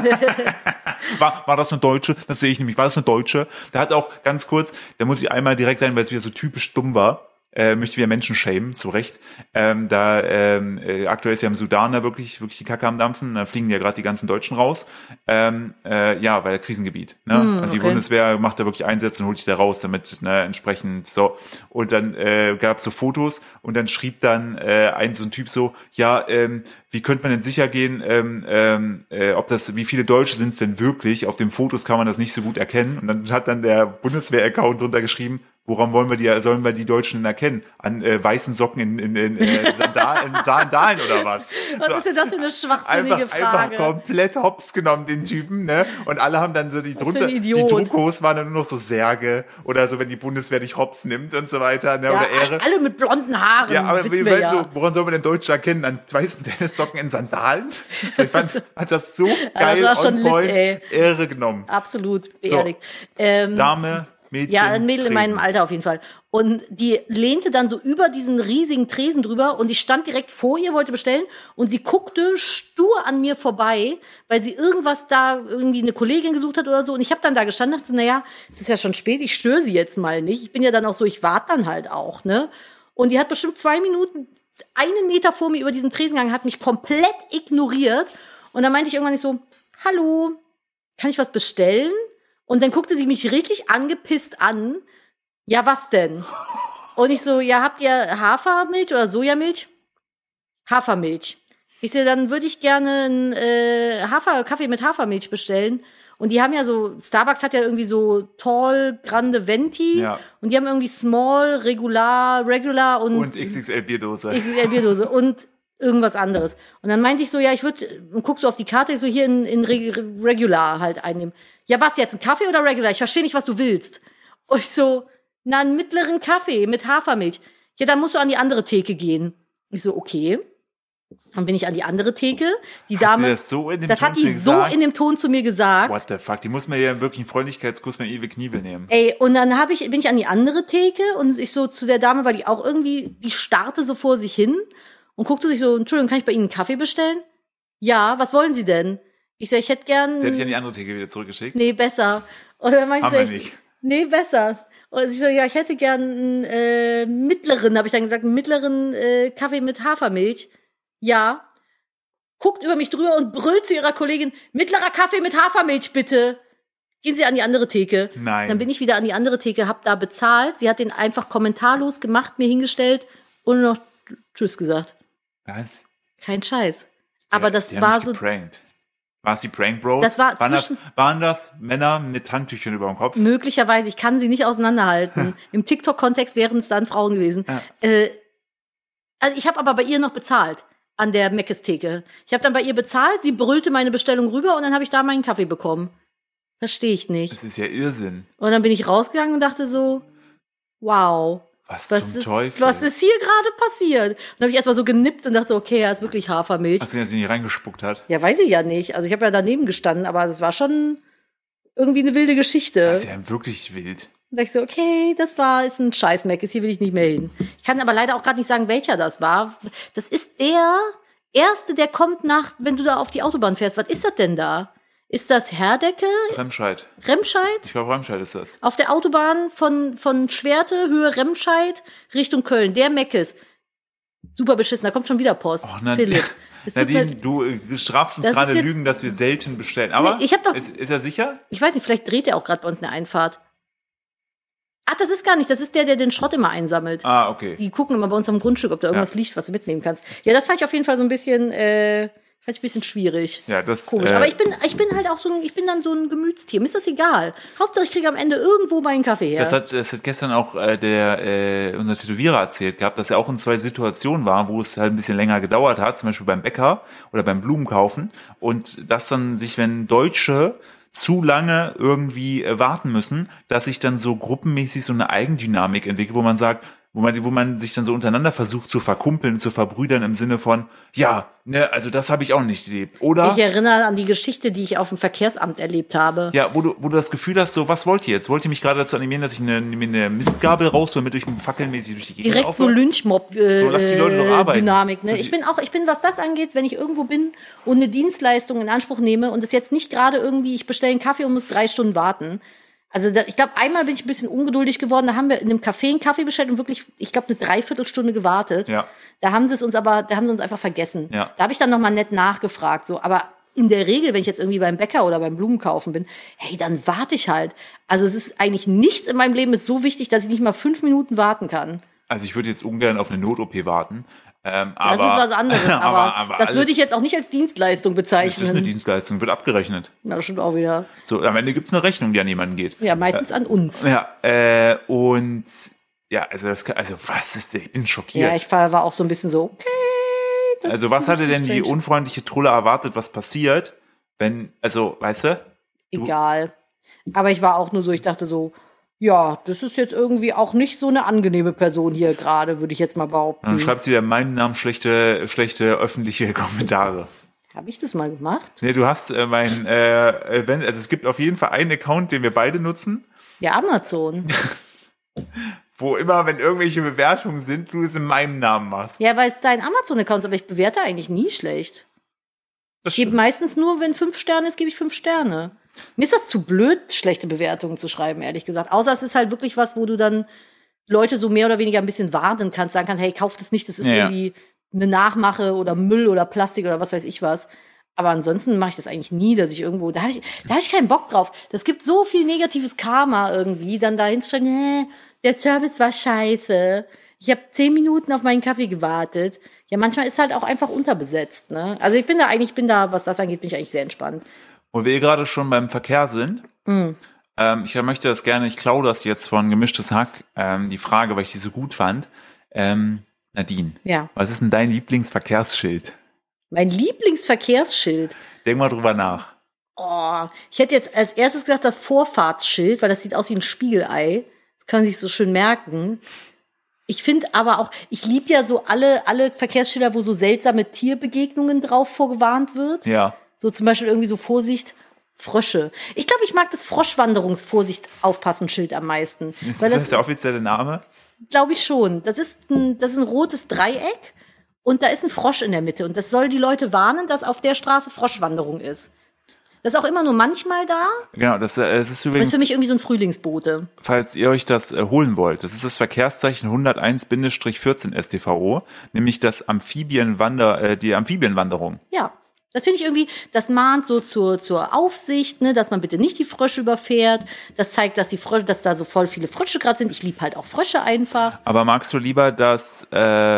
War das eine Deutsche? Das sehe ich nämlich. War das eine Deutsche? Da hat auch ganz kurz, da muss ich einmal direkt rein, weil es wieder so typisch dumm war. Möchte wieder Menschen shamen, zu Recht. Aktuell ist ja im Sudan da wirklich die Kacke am Dampfen. Da fliegen ja gerade die ganzen Deutschen raus. Weil der Krisengebiet. Ne? Und die Bundeswehr macht da wirklich Einsätze und holt sich da raus, damit entsprechend so. Und dann gab es so Fotos und dann schrieb dann so ein Typ so, wie könnte man denn sicher gehen, wie viele Deutsche sind es denn wirklich? Auf den Fotos kann man das nicht so gut erkennen. Und dann hat dann der Bundeswehr-Account drunter geschrieben, woran sollen wir die Deutschen denn erkennen? An weißen Socken in Sandalen oder was? Was ist denn das für eine schwachsinnige Frage? Einfach komplett hops genommen, den Typen, ne? Und alle haben dann so die Druckos waren dann nur noch so Särge oder so, wenn die Bundeswehr dich hops nimmt und so weiter, ne? Ja, oder Ehre. Alle mit blonden Haaren. Ja, aber woran soll man denn Deutsche erkennen? An weißen Tennissocken in Sandalen? Ich fand, hat das so geil on point, Ehre genommen. Absolut beerdigt. So. Dame, Mädchen, ja, ein Mädel Tresen. in meinem Alter auf jeden Fall. Und die lehnte dann so über diesen riesigen Tresen drüber und ich stand direkt vor ihr, wollte bestellen und sie guckte stur an mir vorbei, weil sie irgendwas da, irgendwie eine Kollegin gesucht hat oder so. Und ich habe dann da gestanden und dachte so, es ist ja schon spät, ich störe sie jetzt mal nicht. Ich bin ja dann auch so, ich warte dann halt auch, ne? Und die hat bestimmt 2 Minuten 1 Meter vor mir über diesen Tresen gegangen, hat mich komplett ignoriert. Und dann meinte ich irgendwann nicht so, hallo, kann ich was bestellen? Und dann guckte sie mich richtig angepisst an. Ja, was denn? Und ich so, habt ihr Hafermilch oder Sojamilch? Hafermilch. Ich so, dann würde ich gerne einen Kaffee mit Hafermilch bestellen. Und die haben ja so, Starbucks hat ja irgendwie so Tall, Grande, Venti. Ja. Und die haben irgendwie Small, Regular und XXL Bierdose. XXL Bierdose und irgendwas anderes. Und dann meinte ich so, guck so auf die Karte, ich so hier in Regular halt einnehmen. Ja, was jetzt, ein Kaffee oder Regular? Ich verstehe nicht, was du willst. Und ich so, einen mittleren Kaffee mit Hafermilch. Ja, dann musst du an die andere Theke gehen. Ich so, okay. Dann bin ich an die andere Theke. Die Dame, das hat die so in dem Ton zu mir gesagt. What the fuck? Die muss mir ja wirklich einen Freundlichkeitskuss mit Ewe Knievel nehmen. Ey, und dann bin ich an die andere Theke und ich so zu der Dame, weil die auch irgendwie, die starrte so vor sich hin und guckte sich so, Entschuldigung, kann ich bei Ihnen einen Kaffee bestellen? Ja, was wollen Sie denn? Ich sag, ich hätte gern. Der hat dich an die andere Theke wieder zurückgeschickt? Nee, besser. Und dann meinte Haben wir nicht. Nee, besser. Und ich so, ich hätte gern einen mittleren, habe ich dann gesagt, einen mittleren Kaffee mit Hafermilch. Ja. Guckt über mich drüber und brüllt zu ihrer Kollegin, mittlerer Kaffee mit Hafermilch, bitte. Gehen Sie an die andere Theke. Nein. Dann bin ich wieder an die andere Theke, hab da bezahlt. Sie hat den einfach kommentarlos gemacht, mir hingestellt und noch Tschüss gesagt. Was? Kein Scheiß. Aber das war so. Geprankt. War es die Prank Bros? Das waren das Männer mit Handtüchern über dem Kopf? Möglicherweise, ich kann sie nicht auseinanderhalten. Im TikTok-Kontext wären es dann Frauen gewesen. Ja. Also ich habe aber bei ihr noch bezahlt an der Meckes-Theke. Ich habe dann bei ihr bezahlt, sie brüllte meine Bestellung rüber und dann habe ich da meinen Kaffee bekommen. Verstehe ich nicht. Das ist ja Irrsinn. Und dann bin ich rausgegangen und dachte so, wow. Was zum Teufel? Was ist hier gerade passiert? Und dann habe ich erstmal so genippt und dachte so, okay, da ist wirklich Hafermilch. Als sie jetzt nicht reingespuckt hat? Ja, weiß ich ja nicht. Also ich habe ja daneben gestanden, aber das war schon irgendwie eine wilde Geschichte. Das ist ja wirklich wild. Und da dachte ich so, okay, ist ein Scheiß-Meckes, hier will ich nicht mehr hin. Ich kann aber leider auch gerade nicht sagen, welcher das war. Das ist der erste, der kommt wenn du da auf die Autobahn fährst. Was ist das denn da? Ist das Herdecke? Remscheid. Remscheid? Ich glaube, Remscheid ist das. Auf der Autobahn von Schwerte, Höhe Remscheid, Richtung Köln. Der Meckes. Super beschissen, da kommt schon wieder Post. Och, Philipp. Nadine, du strafst uns gerade Lügen, dass wir selten bestellen. Aber nee, ist er sicher? Ich weiß nicht, vielleicht dreht er auch gerade bei uns eine Einfahrt. Ach, das ist gar nicht. Das ist der den Schrott immer einsammelt. Ah, okay. Die gucken immer bei uns am Grundstück, ob da irgendwas liegt, was du mitnehmen kannst. Ja, das fand ich auf jeden Fall so ein bisschen... Vielleicht ein bisschen schwierig. Ja, das komisch. Aber ich bin halt auch ich bin dann so ein Gemütstier. Mir ist das egal. Hauptsache ich kriege am Ende irgendwo meinen Kaffee her. Das hat gestern auch unser Tätowierer erzählt gehabt, dass er auch in 2 Situationen war, wo es halt ein bisschen länger gedauert hat, zum Beispiel beim Bäcker oder beim Blumenkaufen. Und dass dann sich, wenn Deutsche zu lange irgendwie warten müssen, dass sich dann so gruppenmäßig so eine Eigendynamik entwickelt, wo man sagt, wo man sich dann so untereinander versucht zu verkumpeln, zu verbrüdern im Sinne von, ja, ne, also das habe ich auch nicht erlebt, oder? Ich erinnere an die Geschichte, die ich auf dem Verkehrsamt erlebt habe. Ja, wo du das Gefühl hast, so, was wollt ihr jetzt? Wollt ihr mich gerade dazu animieren, dass ich eine Mistgabel raushole, mit durch fackelmäßig durch die Gegend direkt so Lynchmob so, lass die Leute doch arbeiten. Dynamik, ne? So, ich bin, was das angeht, wenn ich irgendwo bin und eine Dienstleistung in Anspruch nehme und das jetzt nicht gerade irgendwie, ich bestelle einen Kaffee und muss 3 Stunden warten. Also ich glaube, einmal bin ich ein bisschen ungeduldig geworden. Da haben wir in einem Café einen Kaffee bestellt und wirklich, ich glaube, eine Dreiviertelstunde gewartet. Ja. Da haben sie uns einfach vergessen. Ja. Da habe ich dann nochmal nett nachgefragt. So, aber in der Regel, wenn ich jetzt irgendwie beim Bäcker oder beim Blumenkaufen bin, hey, dann warte ich halt. Also es ist eigentlich nichts in meinem Leben ist so wichtig, dass ich nicht mal 5 Minuten warten kann. Also ich würde jetzt ungern auf eine Not-OP warten. Aber, das ist was anderes, aber das würde ich jetzt auch nicht als Dienstleistung bezeichnen. Das ist eine Dienstleistung, wird abgerechnet. Na, das stimmt auch wieder. So, am Ende gibt's eine Rechnung, die an jemanden geht. Ja, meistens an uns. Ja, und ja, also was ist denn? Ich bin schockiert. Ja, ich war auch so ein bisschen so, okay. Also was hatte denn die unfreundliche Trulle erwartet, was passiert, wenn, also, weißt du? Egal. Aber ich war auch nur so, ich dachte so, ja, das ist jetzt irgendwie auch nicht so eine angenehme Person hier gerade, würde ich jetzt mal behaupten. Und dann schreibst du wieder in meinem Namen schlechte öffentliche Kommentare. Habe ich das mal gemacht? Nee, du hast also es gibt auf jeden Fall einen Account, den wir beide nutzen. Ja, Amazon. Wo immer, wenn irgendwelche Bewertungen sind, du es in meinem Namen machst. Ja, weil es dein Amazon-Account ist, aber ich bewerte eigentlich nie schlecht. Ich gebe meistens nur, wenn 5 Sterne ist, gebe ich 5 Sterne. Mir ist das zu blöd, schlechte Bewertungen zu schreiben, ehrlich gesagt. Außer es ist halt wirklich was, wo du dann Leute so mehr oder weniger ein bisschen warnen kannst, sagen kannst, hey, kauf das nicht, das ist irgendwie eine Nachmache oder Müll oder Plastik oder was weiß ich was. Aber ansonsten mache ich das eigentlich nie, dass ich irgendwo, da hab ich keinen Bock drauf. Das gibt so viel negatives Karma irgendwie, dann dahin zu schreiben, der Service war scheiße. Ich habe 10 Minuten auf meinen Kaffee gewartet. Ja, manchmal ist halt auch einfach unterbesetzt, ne? Also ich bin da, was das angeht, bin ich eigentlich sehr entspannt. Wo wir gerade schon beim Verkehr sind, ich möchte das gerne, ich klaue das jetzt von Gemischtes Hack, die Frage, weil ich die so gut fand. Nadine, was ist denn dein Lieblingsverkehrsschild? Mein Lieblingsverkehrsschild? Denk mal drüber nach. Oh, ich hätte jetzt als erstes gesagt das Vorfahrtsschild, weil das sieht aus wie ein Spiegelei. Das kann man sich so schön merken. Ich finde aber auch, ich liebe ja so alle Verkehrsschilder, wo so seltsame Tierbegegnungen drauf vorgewarnt wird. Ja. So zum Beispiel irgendwie so Vorsicht, Frösche. Ich glaube, ich mag das Froschwanderungsvorsicht aufpassen Schild am meisten. Ist das der offizielle Name? Glaube ich schon. Das ist ein rotes Dreieck und da ist ein Frosch in der Mitte. Und das soll die Leute warnen, dass auf der Straße Froschwanderung ist. Das ist auch immer nur manchmal da. Genau, das ist übrigens. Das ist für mich irgendwie so ein Frühlingsbote. Falls ihr euch das holen wollt, das ist das Verkehrszeichen 101-14 StVO, nämlich die Amphibienwanderung. Ja. Das finde ich irgendwie, das mahnt so zur Aufsicht, ne, dass man bitte nicht die Frösche überfährt. Das zeigt, dass da so voll viele Frösche gerade sind. Ich liebe halt auch Frösche einfach. Aber magst du lieber das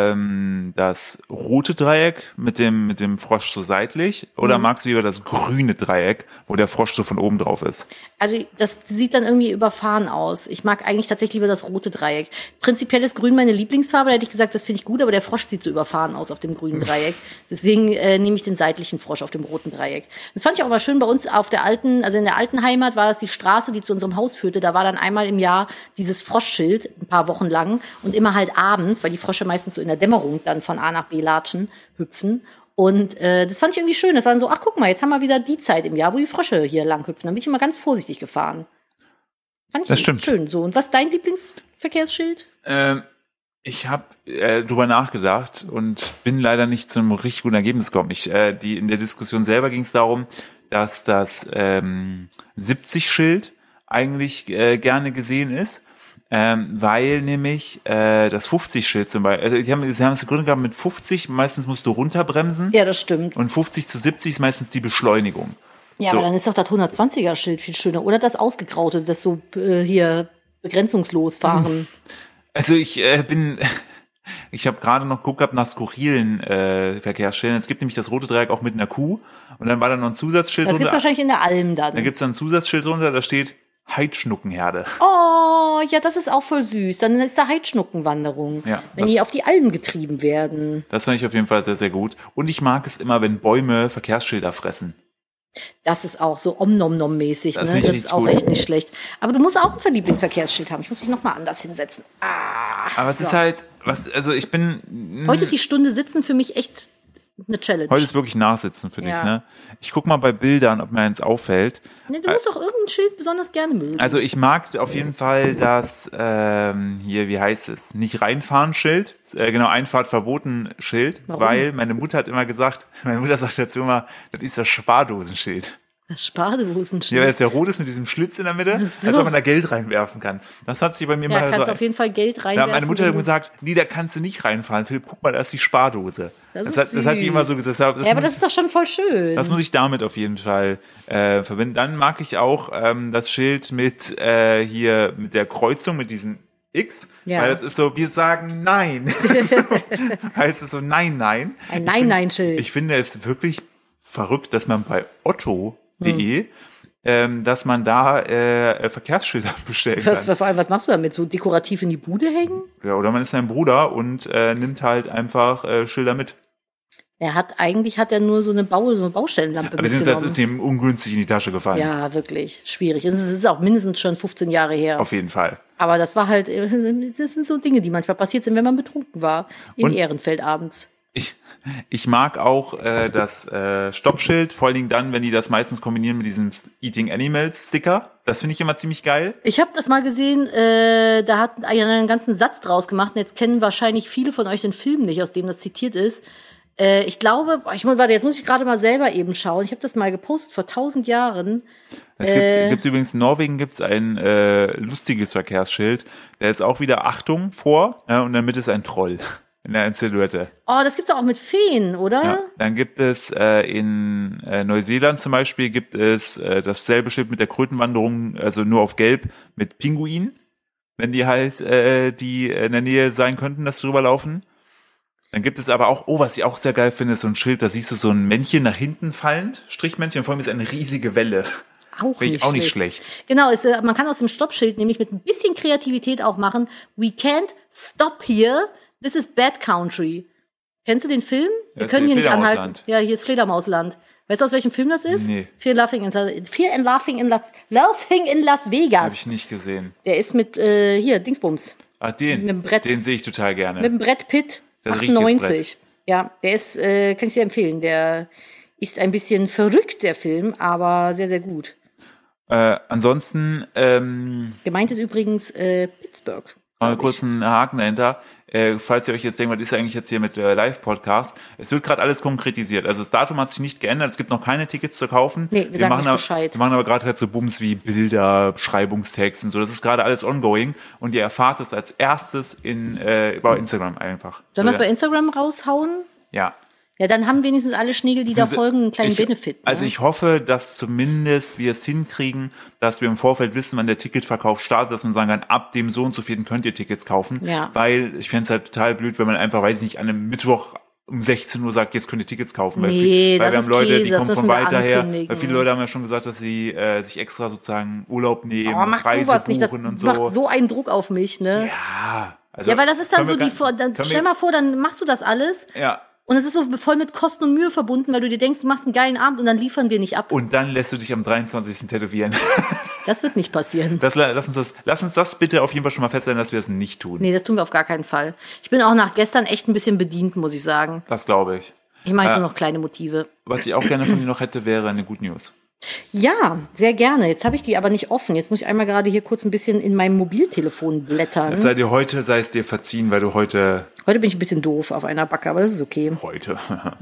rote Dreieck mit dem Frosch so seitlich oder magst du lieber das grüne Dreieck, wo der Frosch so von oben drauf ist? Also das sieht dann irgendwie überfahren aus. Ich mag eigentlich tatsächlich lieber das rote Dreieck. Prinzipiell ist grün meine Lieblingsfarbe, da hätte ich gesagt, das finde ich gut, aber der Frosch sieht so überfahren aus auf dem grünen Dreieck. Deswegen nehme ich den seitlichen Frosch auf dem roten Dreieck. Das fand ich auch mal schön bei uns in der alten Heimat war das die Straße, die zu unserem Haus führte. Da war dann einmal im Jahr dieses Froschschild, ein paar Wochen lang und immer halt abends, weil die Frösche meistens so in der Dämmerung dann von A nach B latschen, hüpfen. Und das fand ich irgendwie schön. Das war dann so, ach guck mal, jetzt haben wir wieder die Zeit im Jahr, wo die Frösche hier lang hüpfen. Dann bin ich immer ganz vorsichtig gefahren. Fand ich das stimmt. Schön so. Und was ist dein Lieblingsverkehrsschild? Ich habe drüber nachgedacht und bin leider nicht zu einem richtig guten Ergebnis gekommen. In der Diskussion selber ging es darum, dass das 70-Schild eigentlich gerne gesehen ist, weil nämlich das 50-Schild zum Beispiel, also sie haben es gegründet gehabt mit 50, meistens musst du runterbremsen. Ja, das stimmt. Und 50 zu 70 ist meistens die Beschleunigung. Ja, so. Aber dann ist doch das 120er-Schild viel schöner. Oder das ausgegraute, das so hier begrenzungslos fahren. Also ich habe gerade noch geguckt gehabt nach skurrilen Verkehrsschildern. Es gibt nämlich das rote Dreieck auch mit einer Kuh und dann war da noch ein Zusatzschild drunter. Das gibt's wahrscheinlich in der Alm dann. Da gibt's dann ein Zusatzschild drunter, da steht Heidschnuckenherde. Oh, ja, das ist auch voll süß. Dann ist da Heidschnuckenwanderung, ja, wenn die auf die Alm getrieben werden. Das fand ich auf jeden Fall sehr, sehr gut. Und ich mag es immer, wenn Bäume Verkehrsschilder fressen. Das ist auch so Om-Nom-Nom-mäßig. Das ist auch echt nicht schlecht. Aber du musst auch ein Lieblingsverkehrsschild haben. Ich muss mich nochmal anders hinsetzen. Aber es ist halt, ich bin... Heute ist die Stunde Sitzen für mich echt eine Challenge. Heute ist wirklich Nachsitzen für dich, ne? Ich guck mal bei Bildern, ob mir eins auffällt. Nee, du musst auch irgendein Schild besonders gerne mögen. Also ich mag auf jeden Fall das, hier, wie heißt es? Nicht reinfahren Schild, Einfahrt verboten Schild. Warum? Weil meine Mutter hat immer gesagt, sagt dazu immer, das ist das Spardosenschild. Das Spardosenschild? Ja, weil es ja rot ist mit diesem Schlitz in der Mitte, als ob man da Geld reinwerfen kann. Das hat sich bei mir mal so... Ja, kannst auf jeden Fall Geld reinwerfen. Da meine Mutter hat gesagt, nee, da kannst du nicht reinfahren. Philipp, guck mal, da ist die Spardose. Das hat sie immer so gesagt. Aber das ist doch schon voll schön. Das muss ich damit auf jeden Fall verbinden. Dann mag ich auch das Schild mit hier mit der Kreuzung, mit diesem X. Ja. Weil das ist so, wir sagen Nein. Heißt es so Nein, Nein. Ein Nein-Nein-Schild. Ich finde es wirklich verrückt, dass man bei Otto.de dass man da Verkehrsschilder bestellen kann. Vor allem, was machst du damit? So dekorativ in die Bude hängen? Ja, oder man ist sein Bruder und nimmt halt einfach Schilder mit. Eigentlich hat er nur so eine Baustellenlampe mitgenommen. Das ist ihm ungünstig in die Tasche gefallen. Ja, wirklich. Schwierig. Es ist auch mindestens schon 15 Jahre her. Auf jeden Fall. Aber das war halt, das sind so Dinge, die manchmal passiert sind, wenn man betrunken war. In Ehrenfeld abends. Ich mag auch das Stoppschild, vor allen Dingen dann, wenn die das meistens kombinieren mit diesem Eating Animals Sticker. Das finde ich immer ziemlich geil. Ich habe das mal gesehen, da hat einer einen ganzen Satz draus gemacht. Und jetzt kennen wahrscheinlich viele von euch den Film nicht, aus dem das zitiert ist. Ich glaube, jetzt muss ich gerade mal selber eben schauen. Ich habe das mal gepostet vor 1000 Jahren. Es gibt übrigens in Norwegen gibt's ein lustiges Verkehrsschild. Der ist auch wieder Achtung vor, und in der Mitte ist ein Troll. In der Silhouette. Oh, das gibt's auch mit Feen, oder? Ja, dann gibt es in Neuseeland zum Beispiel gibt es dasselbe Schild mit der Krötenwanderung, also nur auf Gelb mit Pinguinen, wenn die halt die in der Nähe sein könnten, dass drüber laufen. Dann gibt es aber auch, was ich auch sehr geil finde, ist so ein Schild, da siehst du so ein Männchen nach hinten fallend, Strichmännchen, und vor allem ist eine riesige Welle. Auch nicht schlecht. Genau, man kann aus dem Stoppschild nämlich mit ein bisschen Kreativität auch machen, we can't stop here. This is bad country. Kennst du den Film? Wir können hier nicht anhalten. Ja, hier ist Fledermausland. Weißt du, aus welchem Film das ist? Nee. Fear and Laughing in Las Vegas. Habe ich nicht gesehen. Der ist mit, Dingsbums. Ach, den sehe ich total gerne. Mit dem Brett Pitt, 98. Ja, der ist, kann ich sehr empfehlen. Der ist ein bisschen verrückt, der Film, aber sehr, sehr gut. Ansonsten, gemeint ist übrigens Pittsburgh. Mal kurz einen Haken dahinter. Falls ihr euch jetzt denkt, was ist eigentlich jetzt hier mit Live-Podcast? Es wird gerade alles konkretisiert. Also das Datum hat sich nicht geändert. Es gibt noch keine Tickets zu kaufen. Nee, wir sagen Bescheid. Wir machen aber gerade halt so Bums wie Bilder, Beschreibungstext und so. Das ist gerade alles ongoing. Und ihr erfahrt es als erstes über Instagram einfach. Sollen wir es bei Instagram raushauen? Ja. Ja, dann haben wenigstens alle Schnägel, die da folgen, einen kleinen Benefit. Ne? Also ich hoffe, dass zumindest wir es hinkriegen, dass wir im Vorfeld wissen, wann der Ticketverkauf startet, dass man sagen kann, ab dem so und so vierten könnt ihr Tickets kaufen. Ja. Weil ich fände es halt total blöd, wenn man einfach, weiß ich nicht, an einem Mittwoch um 16 Uhr sagt, jetzt könnt ihr Tickets kaufen. Weil wir haben Leute, die kommen von weiter her. Weil viele Leute haben ja schon gesagt, dass sie sich extra sozusagen Urlaub nehmen, Reise buchen und so. Das macht so einen Druck auf mich, ne? Ja. Also ja, weil das ist dann so stell mal vor, dann machst du das alles. Ja. Und es ist so voll mit Kosten und Mühe verbunden, weil du dir denkst, du machst einen geilen Abend und dann liefern wir nicht ab. Und dann lässt du dich am 23. tätowieren. Das wird nicht passieren. Lass uns das bitte auf jeden Fall schon mal feststellen, dass wir es nicht tun. Nee, das tun wir auf gar keinen Fall. Ich bin auch nach gestern echt ein bisschen bedient, muss ich sagen. Das glaube ich. Ich mache jetzt nur noch kleine Motive. Was ich auch gerne von dir noch hätte, wäre eine Good News. Ja, sehr gerne. Jetzt habe ich die aber nicht offen. Jetzt muss ich einmal gerade hier kurz ein bisschen in meinem Mobiltelefon blättern. Sei es dir verziehen, weil du heute bin ich ein bisschen doof auf einer Backe, aber das ist okay. Heute.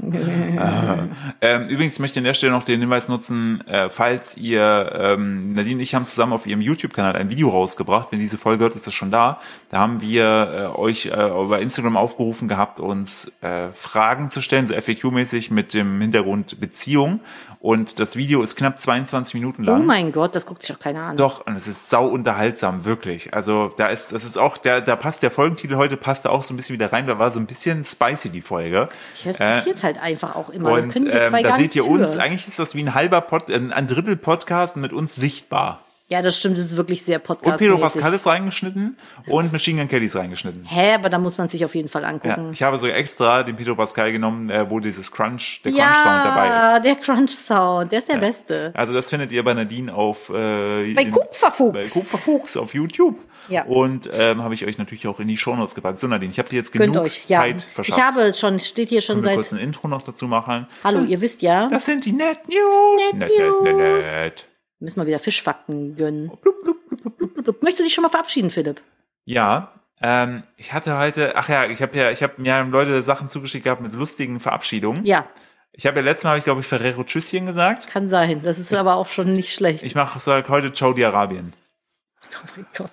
Übrigens, ich möchte an der Stelle noch den Hinweis nutzen, falls ihr, Nadine und ich haben zusammen auf ihrem YouTube-Kanal ein Video rausgebracht. Wenn diese Folge hört, ist das schon da. Da haben wir euch über Instagram aufgerufen gehabt, uns Fragen zu stellen, so FAQ-mäßig mit dem Hintergrund Beziehung. Und das Video ist knapp 22 Minuten lang. Oh mein Gott, das guckt sich doch keiner an. Doch, und es ist sau unterhaltsam, wirklich. Also da passt der Folgentitel heute, passt da auch so ein bisschen wieder rein. Da war so ein bisschen spicy, die Folge. Das passiert halt einfach auch immer. Und da seht ihr uns, eigentlich ist das wie ein Drittel Podcast mit uns sichtbar. Ja, das stimmt, das ist wirklich sehr Und podcastmäßig. Pedro Pascal ist reingeschnitten und Machine Gun Kelly ist reingeschnitten. Hä, aber da muss man sich auf jeden Fall angucken. Ja, ich habe sogar extra den Pedro Pascal genommen, wo dieses Crunch-Sound dabei ist. Ja, der Crunch-Sound, der ist der beste. Also das findet ihr bei Nadine auf bei Kupferfuchs auf YouTube. Ja. Und habe ich euch natürlich auch in die Shownotes gepackt. So Nadine, ich habe dir jetzt genug Zeit verschafft. Ich habe schon, steht hier schon seit... kurz ein Intro noch dazu machen. Hallo, ihr wisst ja. Das sind die Net News. Net. Müssen wir wieder Fischfakten gönnen. Möchtest du dich schon mal verabschieden, Philipp? Ja, ich hatte heute, ich habe mir Leute Sachen zugeschickt gehabt mit lustigen Verabschiedungen. Ja. Ich habe letztes Mal, glaube ich, Ferrero Tschüsschen gesagt. Kann sein, das ist aber auch schon nicht schlecht. Ich sage heute Saudi-Arabien. Oh mein Gott.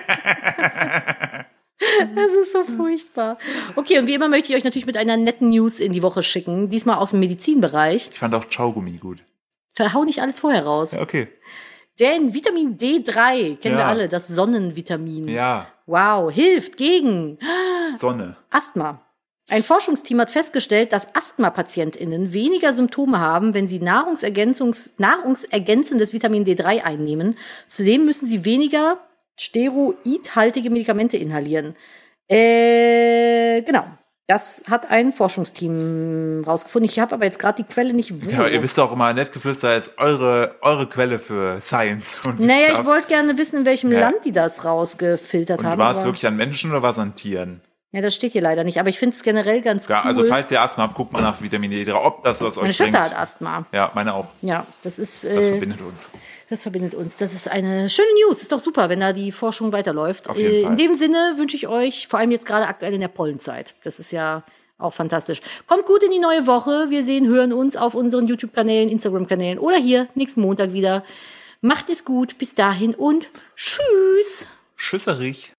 Das ist so furchtbar. Okay, und wie immer möchte ich euch natürlich mit einer netten News in die Woche schicken. Diesmal aus dem Medizinbereich. Ich fand auch Chaugummi gut. Verhau nicht alles vorher raus. Ja, okay. Denn Vitamin D3, kennen wir alle, das Sonnenvitamin. Ja. Wow, hilft gegen Sonne. Asthma. Ein Forschungsteam hat festgestellt, dass Asthma-PatientInnen weniger Symptome haben, wenn sie nahrungsergänzendes Vitamin D3 einnehmen. Zudem müssen sie weniger steroidhaltige Medikamente inhalieren. Genau. Das hat ein Forschungsteam rausgefunden. Ich habe aber jetzt gerade die Quelle nicht wo. Ja, ihr wisst auch immer, Nettgeflüster ist eure Quelle für Science. Und naja, ich wollte gerne wissen, in welchem Land die das rausgefiltert haben. Und war es wirklich an Menschen oder war es an Tieren? Ja, das steht hier leider nicht, aber ich finde es generell ganz cool. Ja, also falls ihr Asthma habt, guckt mal nach Vitamin D3, ob das was euch bringt. Meine Schwester hat Asthma. Ja, meine auch. Ja, das ist... das verbindet uns. Das verbindet uns. Das ist eine schöne News. Ist doch super, wenn da die Forschung weiterläuft. Auf jeden Fall. In dem Sinne wünsche ich euch, vor allem jetzt gerade aktuell in der Pollenzeit. Das ist ja auch fantastisch. Kommt gut in die neue Woche. Wir hören uns auf unseren YouTube-Kanälen, Instagram-Kanälen oder hier nächsten Montag wieder. Macht es gut. Bis dahin und tschüss. Tschüsserich.